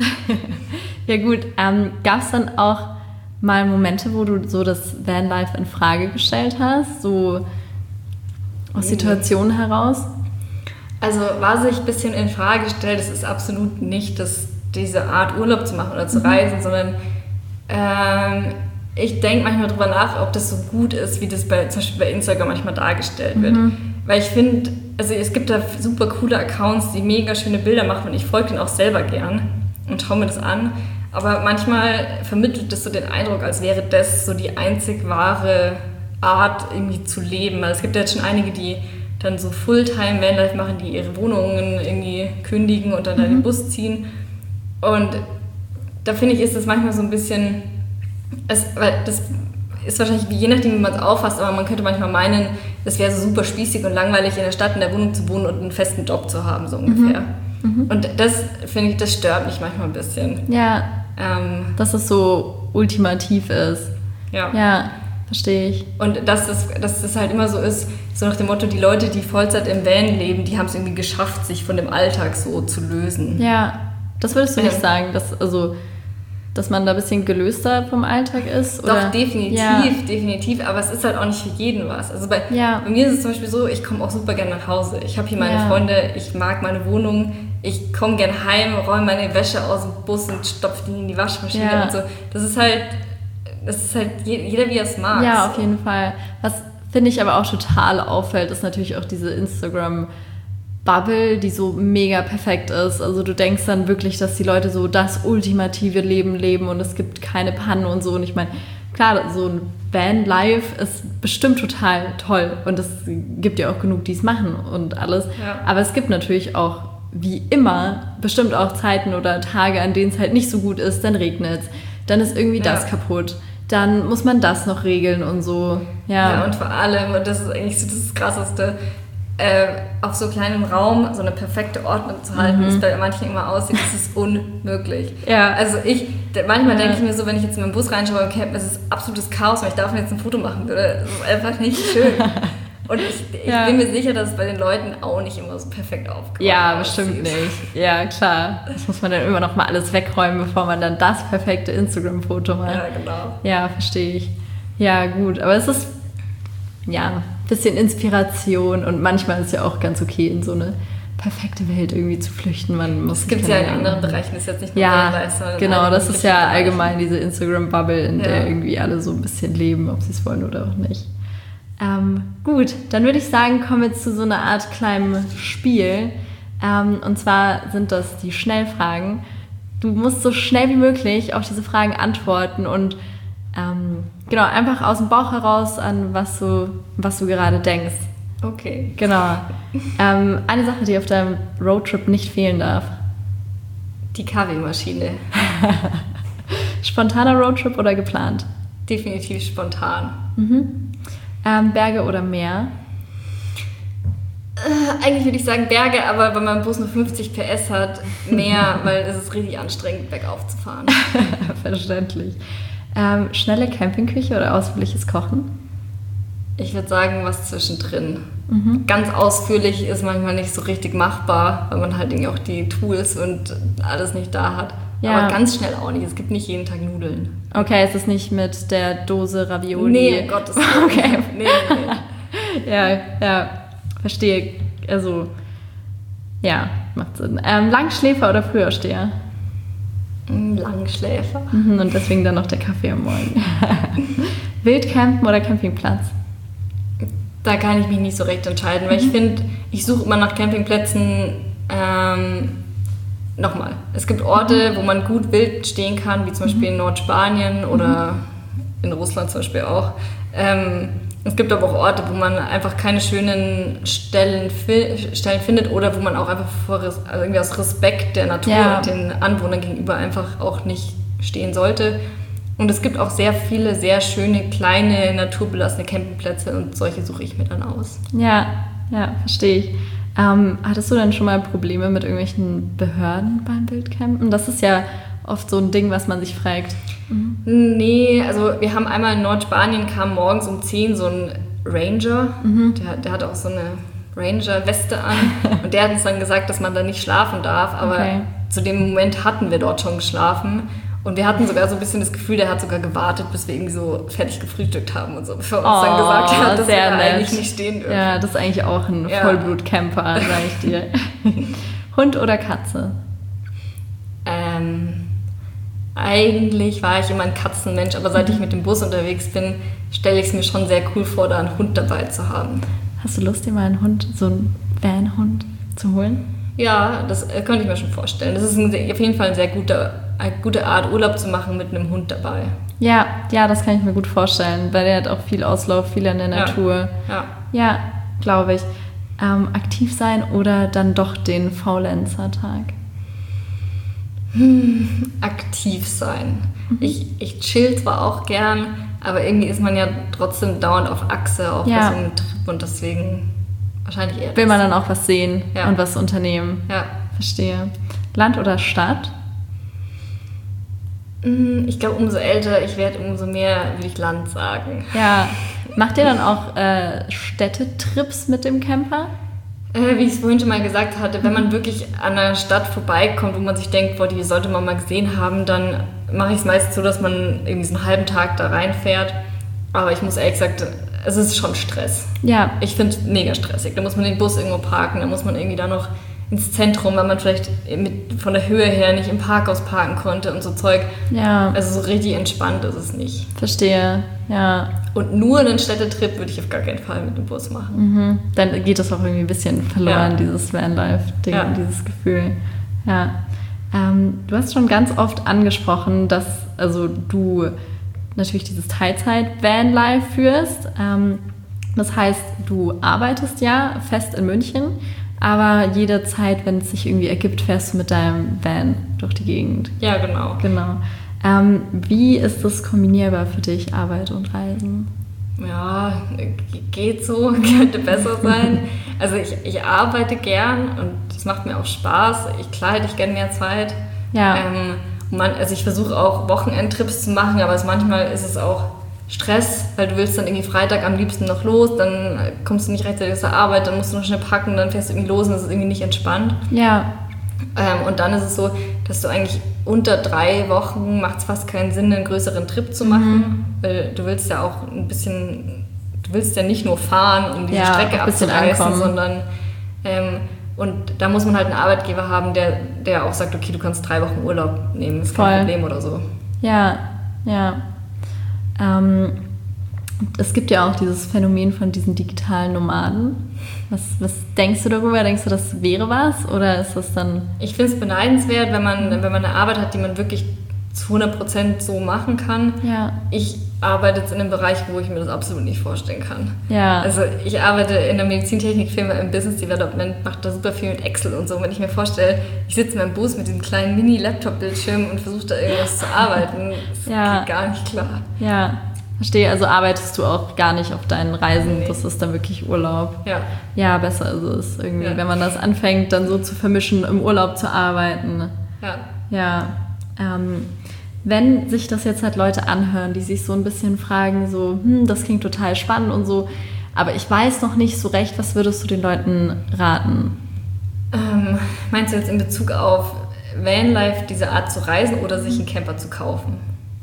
Ja gut, ähm, gab es dann auch mal Momente, wo du so das Vanlife in Frage gestellt hast, so aus Situationen heraus? Also was ich ein bisschen in Frage stelle, das ist absolut nicht das, diese Art Urlaub zu machen oder zu reisen, sondern ähm, ich denke manchmal drüber nach, ob das so gut ist, wie das bei, zum Beispiel bei Instagram manchmal dargestellt wird. Mhm. Weil ich finde, also es gibt da super coole Accounts, die mega schöne Bilder machen und ich folge denen auch selber gern und schaue mir das an. Aber manchmal vermittelt das so den Eindruck, als wäre das so die einzig wahre Art, irgendwie zu leben. Weil es gibt ja jetzt schon einige, die dann so Fulltime-Vanlife machen, die ihre Wohnungen irgendwie kündigen und dann mhm. in den Bus ziehen. Und da finde ich, ist das manchmal so ein bisschen, es, weil das ist wahrscheinlich je nachdem, wie man es auffasst, aber man könnte manchmal meinen, es wäre so super spießig und langweilig, in der Stadt in der Wohnung zu wohnen und einen festen Job zu haben, so ungefähr. Mhm. Und das, finde ich, das stört mich manchmal ein bisschen. Ja, Ähm, dass es so ultimativ ist. ja. Ja, verstehe ich. Und dass das, dass das halt immer so ist, so nach dem Motto, die Leute, die Vollzeit im Van leben, die haben es irgendwie geschafft, sich von dem Alltag so zu lösen. Ja, das würdest du Ja. nicht sagen, dass, also, dass man da ein bisschen gelöster vom Alltag ist? Oder? Doch, definitiv, Ja. definitiv, aber es ist halt auch nicht für jeden was. Also bei, Ja. bei mir ist es zum Beispiel so, ich komme auch super gerne nach Hause. Ich habe hier meine Ja. Freunde, ich mag meine Wohnung, ich komme gerne heim, räume meine Wäsche aus dem Bus und stopfe die in die Waschmaschine Ja. und so. Das ist halt, das ist halt je- jeder, wie er es mag. Ja, so. auf jeden Fall. Was finde ich aber auch total auffällt, ist natürlich auch diese Instagram-Bubble, die so mega perfekt ist. Also du denkst dann wirklich, dass die Leute so das ultimative Leben leben und es gibt keine Pannen und so. Und ich meine, klar, so ein Van-Life ist bestimmt total toll und es gibt ja auch genug, die es machen und alles. Ja. Aber es gibt natürlich auch, wie immer, bestimmt auch Zeiten oder Tage, an denen es halt nicht so gut ist, dann regnet es, dann ist irgendwie Ja. das kaputt. Dann muss man das noch regeln und so. Ja, Ja, und vor allem, und das ist eigentlich so das Krasseste, äh, auf so kleinem Raum so eine perfekte Ordnung zu halten, Mhm. wie es bei manchen immer aussieht, das ist unmöglich. Ja. Also ich, d- manchmal Ja. denke ich mir so, wenn ich jetzt in meinen Bus reinschaue beim Campen, es ist absolutes Chaos, weil ich davon jetzt ein Foto machen würde. Das ist einfach nicht schön. Und ich, ich Ja. bin mir sicher, dass es bei den Leuten auch nicht immer so perfekt aufgeräumt ja, aussieht. bestimmt nicht. Ja, klar. Das muss man dann immer noch mal alles wegräumen, bevor man dann das perfekte Instagram-Foto macht. Ja, genau. Ja, verstehe ich. Ja, gut. Aber es ist, ja, ein bisschen Inspiration und manchmal ist es ja auch ganz okay, in so eine perfekte Welt irgendwie zu flüchten. Man muss Das gibt es ja in anderen Bereichen, das ist jetzt nicht nur Ja, Vanlife, sondern in genau, allen das ist ja möglichen allgemein diese Instagram-Bubble, in Ja. der irgendwie alle so ein bisschen leben, ob sie es wollen oder auch nicht. Ähm, gut, dann würde ich sagen, kommen wir zu so einer Art kleinem Spiel. Ähm, und zwar sind das die Schnellfragen. Du musst so schnell wie möglich auf diese Fragen antworten und ähm, genau, einfach aus dem Bauch heraus an was du, was du gerade denkst. Okay. Genau. Ähm, eine Sache, die auf deinem Roadtrip nicht fehlen darf. Die Kaffeemaschine. Spontaner Roadtrip oder geplant? Definitiv spontan. Ähm, Berge oder Meer? Äh, eigentlich würde ich sagen Berge, aber weil mein Bus nur fünfzig P S hat, mehr, weil es ist richtig anstrengend, bergauf zu fahren. Verständlich. Ähm, schnelle Campingküche oder ausführliches Kochen? Ich würde sagen, was zwischendrin. Ganz ausführlich ist manchmal nicht so richtig machbar, weil man halt irgendwie auch die Tools und alles nicht da hat. Ja. Aber ganz schnell auch nicht. Es gibt nicht jeden Tag Nudeln. Okay, es ist nicht mit der Dose Ravioli. Nee, um Gottes Willen. Okay. Nee, nee. Ja, ja, verstehe. Also, ja, macht Sinn. Ähm, Langschläfer oder Frühaufsteher? Mm, Langschläfer. Mhm, und deswegen dann noch der Kaffee am Morgen. Wildcampen oder Campingplatz? Da kann ich mich nicht so recht entscheiden, weil ich finde, ich suche immer nach Campingplätzen. Ähm, nochmal, es gibt Orte, wo man gut wild stehen kann, wie zum Beispiel in Nordspanien oder in Russland zum Beispiel auch. Ähm, es gibt aber auch Orte, wo man einfach keine schönen Stellen, fi- Stellen findet oder wo man auch einfach vor, Res- also irgendwie aus Respekt der Natur Ja. und den Anwohnern gegenüber einfach auch nicht stehen sollte. Und es gibt auch sehr viele sehr schöne, kleine, naturbelassene Campingplätze und solche suche ich mir dann aus. Ja, ja, verstehe ich. Ähm, hattest du denn schon mal Probleme mit irgendwelchen Behörden beim Wildcampen? Das ist ja oft so ein Ding, was man sich fragt. Nee, also wir haben einmal in Nordspanien, kam morgens um zehn so ein Ranger, der, der hatte auch so eine Ranger-Weste an und der hat uns dann gesagt, dass man da nicht schlafen darf, aber Okay. zu dem Moment hatten wir dort schon geschlafen und wir hatten sogar so ein bisschen das Gefühl, der hat sogar gewartet, bis wir irgendwie so fertig gefrühstückt haben und so, bevor er uns dann Oh, gesagt hat, dass wir sehr da nett. eigentlich nicht stehen dürfen. Ja, das ist eigentlich auch ein Ja. Vollblut-Camper, sag ich dir. Hund oder Katze? Ähm, eigentlich war ich immer ein Katzenmensch, aber seit ich mit dem Bus unterwegs bin, stelle ich es mir schon sehr cool vor, da einen Hund dabei zu haben. Hast du Lust, dir mal einen Hund, so einen Van-Hund zu holen? Ja, das äh, könnte ich mir schon vorstellen. Das ist ein, sehr- auf jeden Fall eine sehr gute, eine gute Art, Urlaub zu machen mit einem Hund dabei. Ja, ja, das kann ich mir gut vorstellen, weil der hat auch viel Auslauf, viel in der Ja. Natur. Ja. Ja, glaube ich. Ähm, aktiv sein oder dann doch den Faulenzer-Tag? Aktiv sein. Ich, ich chill zwar auch gern, aber irgendwie ist man ja trotzdem dauernd auf Achse, auch Ja. bei so einem Trip und deswegen wahrscheinlich eher Will man das. dann auch was sehen Ja. und was unternehmen? Ja. Verstehe. Land oder Stadt? Ich glaube, umso älter ich werde, umso mehr will ich Land sagen. Ja. Macht ihr dann auch äh, Städtetrips mit dem Camper? Äh, wie ich es vorhin schon mal gesagt hatte, wenn man wirklich an einer Stadt vorbeikommt, wo man sich denkt, boah, die sollte man mal gesehen haben, dann mache ich es meist so, dass man irgendwie so einen halben Tag da reinfährt. Aber ich muss ehrlich gesagt, es ist schon Stress. Ja. Ich finde es mega stressig. Da muss man den Bus irgendwo parken, da muss man irgendwie da noch ins Zentrum, weil man vielleicht mit, von der Höhe her nicht im Parkhaus parken konnte und so Zeug. Ja. Also so richtig entspannt ist es nicht. Verstehe, ja. Und nur einen Städtetrip würde ich auf gar keinen Fall mit dem Bus machen. Mhm. Dann geht das auch irgendwie ein bisschen verloren, ja. dieses Vanlife-Ding, ja. dieses Gefühl. Ja. Ähm, du hast schon ganz oft angesprochen, dass also du natürlich dieses Teilzeit-Vanlife führst. Ähm, das heißt, du arbeitest ja fest in München, aber jede Zeit, wenn es sich irgendwie ergibt, fährst du mit deinem Van durch die Gegend. Ja, genau. Genau. Ähm, wie ist das kombinierbar für dich, Arbeit und Reisen? Ja, geht so, könnte besser sein. Also ich, ich arbeite gern und es macht mir auch Spaß. Ich klar hätte ich gerne mehr Zeit. Ja. Ähm, man, also ich versuche auch Wochenendtrips zu machen, aber es, manchmal ist es auch Stress, weil du willst dann irgendwie Freitag am liebsten noch los, dann kommst du nicht rechtzeitig aus der Arbeit, dann musst du noch schnell packen, dann fährst du irgendwie los und das ist irgendwie nicht entspannt. Ja. Ähm, und dann ist es so, dass du eigentlich unter drei Wochen macht es fast keinen Sinn, einen größeren Trip zu machen, mhm. weil du willst ja auch ein bisschen, du willst ja nicht nur fahren, um diese ja, Strecke abzureißen, sondern ähm, und da muss man halt einen Arbeitgeber haben, der, der auch sagt, okay, du kannst drei Wochen Urlaub nehmen, ist kein Voll. Problem oder so. Ja, ja. Ähm, es gibt ja auch dieses Phänomen von diesen digitalen Nomaden. Was, was denkst du darüber? Denkst du, das wäre was? Oder ist das dann... Ich finde es beneidenswert, wenn man, wenn man eine Arbeit hat, die man wirklich zu hundert Prozent so machen kann. Ja. Ich arbeite jetzt in einem Bereich, wo ich mir das absolut nicht vorstellen kann. Ja. Also ich arbeite in der Medizintechnikfirma im Business Development, mache da super viel mit Excel und so. Wenn ich mir vorstelle, ich sitze in meinem Bus mit diesem kleinen Mini-Laptop-Bildschirm und versuche da irgendwas zu arbeiten, das ja. geht gar nicht klar. Ja, verstehe. Also arbeitest du auch gar nicht auf deinen Reisen, nee. Das ist dann wirklich Urlaub. Ja. Ja, besser ist es irgendwie, ja. wenn man das anfängt, dann so zu vermischen, im Urlaub zu arbeiten. Ja. Ja. Ähm, wenn sich das jetzt halt Leute anhören, die sich so ein bisschen fragen, so, hm, das klingt total spannend und so, aber ich weiß noch nicht so recht, was würdest du den Leuten raten? Ähm, meinst du jetzt in Bezug auf Vanlife, diese Art zu reisen oder sich einen Camper zu kaufen?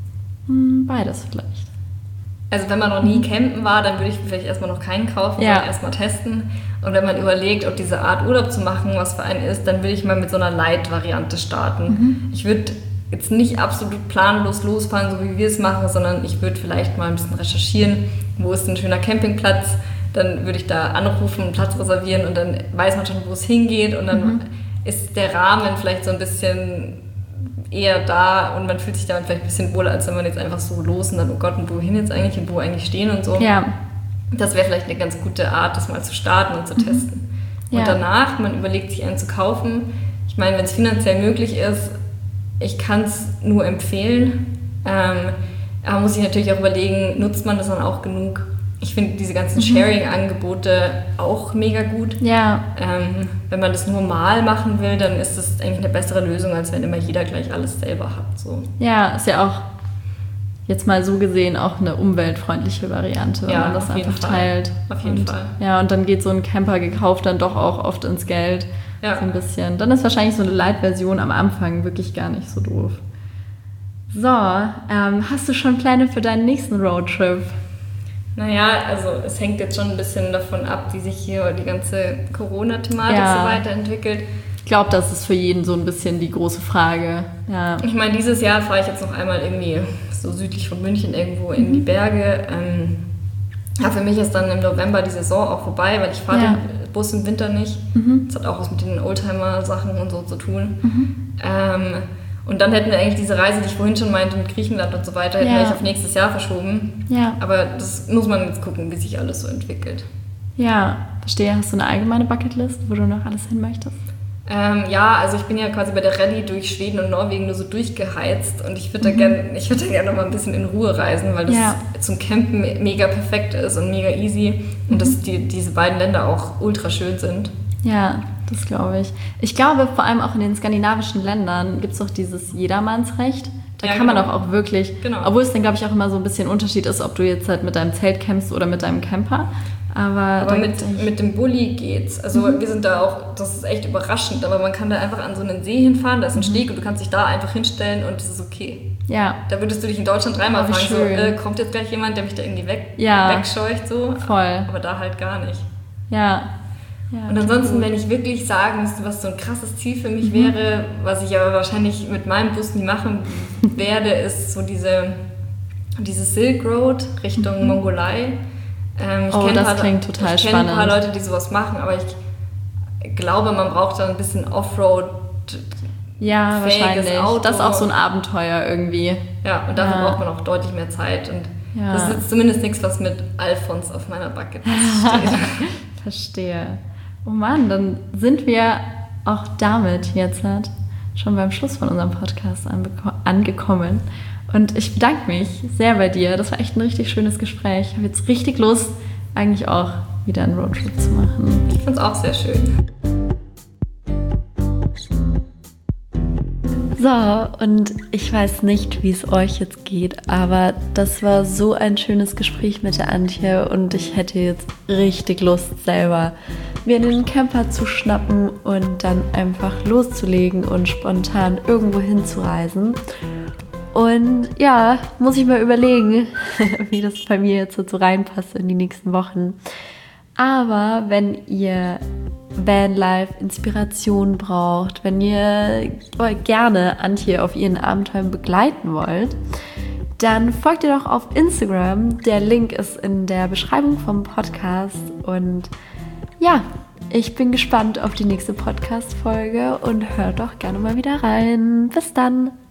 Hm, beides vielleicht. Also wenn man noch nie campen war, dann würde ich vielleicht erstmal noch keinen kaufen, ja. sondern erstmal testen. Und wenn man überlegt, ob diese Art Urlaub zu machen, was für einen ist, dann würde ich mal mit so einer Light-Variante starten. Mhm. Ich würde jetzt nicht absolut planlos losfahren, so wie wir es machen, sondern ich würde vielleicht mal ein bisschen recherchieren, wo ist ein schöner Campingplatz, dann würde ich da anrufen, einen Platz reservieren und dann weiß man schon, wo es hingeht und dann mhm. ist der Rahmen vielleicht so ein bisschen eher da und man fühlt sich damit vielleicht ein bisschen wohler, als wenn man jetzt einfach so los und dann, oh Gott, und wohin jetzt eigentlich und wo eigentlich stehen und so. Ja. Das wäre vielleicht eine ganz gute Art, das mal zu starten und zu mhm. testen. Und ja. danach, man überlegt sich einen zu kaufen. Ich meine, wenn es finanziell möglich ist, ich kann es nur empfehlen, ähm, aber muss ich natürlich auch überlegen, nutzt man das dann auch genug? Ich finde diese ganzen mhm. Sharing-Angebote auch mega gut. Ja. Ähm, wenn man das nur mal machen will, dann ist das eigentlich eine bessere Lösung, als wenn immer jeder gleich alles selber hat. So. Ja, ist ja auch jetzt mal so gesehen auch eine umweltfreundliche Variante, wenn ja, man das auf einfach jeden Fall. teilt. Auf jeden und, Fall. Ja, und dann geht so ein Camper gekauft dann doch auch oft ins Geld. Ja. So ein bisschen. Dann ist wahrscheinlich so eine Light-Version am Anfang wirklich gar nicht so doof. So, ähm, hast du schon Pläne für deinen nächsten Roadtrip? Naja, also es hängt jetzt schon ein bisschen davon ab, wie sich hier die ganze Corona-Thematik ja. so weiterentwickelt. Ich glaube, das ist für jeden so ein bisschen die große Frage. Ja. Ich meine, dieses Jahr fahre ich jetzt noch einmal irgendwie so südlich von München irgendwo in die Berge. Ähm, ja, für mich ist dann im November die Saison auch vorbei, weil ich fahre ja. den Bus im Winter nicht. Mhm. Das hat auch was mit den Oldtimer-Sachen und so zu tun. Mhm. Ähm, und dann hätten wir eigentlich diese Reise, die ich vorhin schon meinte, mit Griechenland und so weiter, hätten ja. wir eigentlich auf nächstes Jahr verschoben. Ja. Aber das muss man jetzt gucken, wie sich alles so entwickelt. Ja, verstehe. Hast du eine allgemeine Bucketlist, wo du noch alles hin möchtest? Ähm, ja, also ich bin ja quasi bei der Rallye durch Schweden und Norwegen nur so durchgeheizt und ich würde da mhm. gerne ich würde da gerne noch mal ein bisschen in Ruhe reisen, weil das ja. zum Campen mega perfekt ist und mega easy und mhm. dass die, diese beiden Länder auch ultra schön sind. Ja, das glaube ich. Ich glaube, vor allem auch in den skandinavischen Ländern gibt es doch dieses Jedermannsrecht, Da ja, kann genau. man auch, auch wirklich, genau. obwohl es dann, glaube ich, auch immer so ein bisschen Unterschied ist, ob du jetzt halt mit deinem Zelt campst oder mit deinem Camper. Aber, aber mit, mit dem Bulli geht's. Also mhm. wir sind da auch, das ist echt überraschend, aber man kann da einfach an so einen See hinfahren, da ist ein mhm. Steg und du kannst dich da einfach hinstellen und es ist okay. Ja. Da würdest du dich in Deutschland dreimal oh, fragen, so, äh, kommt jetzt gleich jemand, der mich da irgendwie weg, ja. wegscheucht, so. Voll. Aber da halt gar nicht. Ja. ja und ansonsten, wenn ich wirklich sagen müsste, was so ein krasses Ziel für mich mhm. wäre, was ich aber wahrscheinlich mit meinem Bus nie machen werde, ist so diese, diese Silk Road Richtung mhm. Mongolei. Ähm, ich oh, das paar, klingt total ich spannend. Ich kenne ein paar Leute, die sowas machen, aber ich glaube, man braucht da ein bisschen Offroad. Ja, wahrscheinlich. Auto. Das ist auch so ein Abenteuer irgendwie. Ja, und dafür ja. braucht man auch deutlich mehr Zeit. Und ja. das ist jetzt zumindest nichts, was mit Alfons auf meiner Bucketlist steht. Verstehe. Oh Mann, dann sind wir auch damit jetzt schon beim Schluss von unserem Podcast angekommen. Und ich bedanke mich sehr bei dir. Das war echt ein richtig schönes Gespräch. Ich habe jetzt richtig Lust, eigentlich auch wieder einen Roadtrip zu machen. Ich finde es auch sehr schön. So, und ich weiß nicht, wie es euch jetzt geht, aber das war so ein schönes Gespräch mit der Antje und ich hätte jetzt richtig Lust, selber mir einen Camper zu schnappen und dann einfach loszulegen und spontan irgendwo hinzureisen. Und ja, muss ich mal überlegen, wie das bei mir jetzt so reinpasst in die nächsten Wochen. Aber wenn ihr Vanlife-Inspiration braucht, wenn ihr gerne Antje auf ihren Abenteuern begleiten wollt, dann folgt ihr doch auf Instagram. Der Link ist in der Beschreibung vom Podcast. Und ja, ich bin gespannt auf die nächste Podcast-Folge und hört doch gerne mal wieder rein. Bis dann!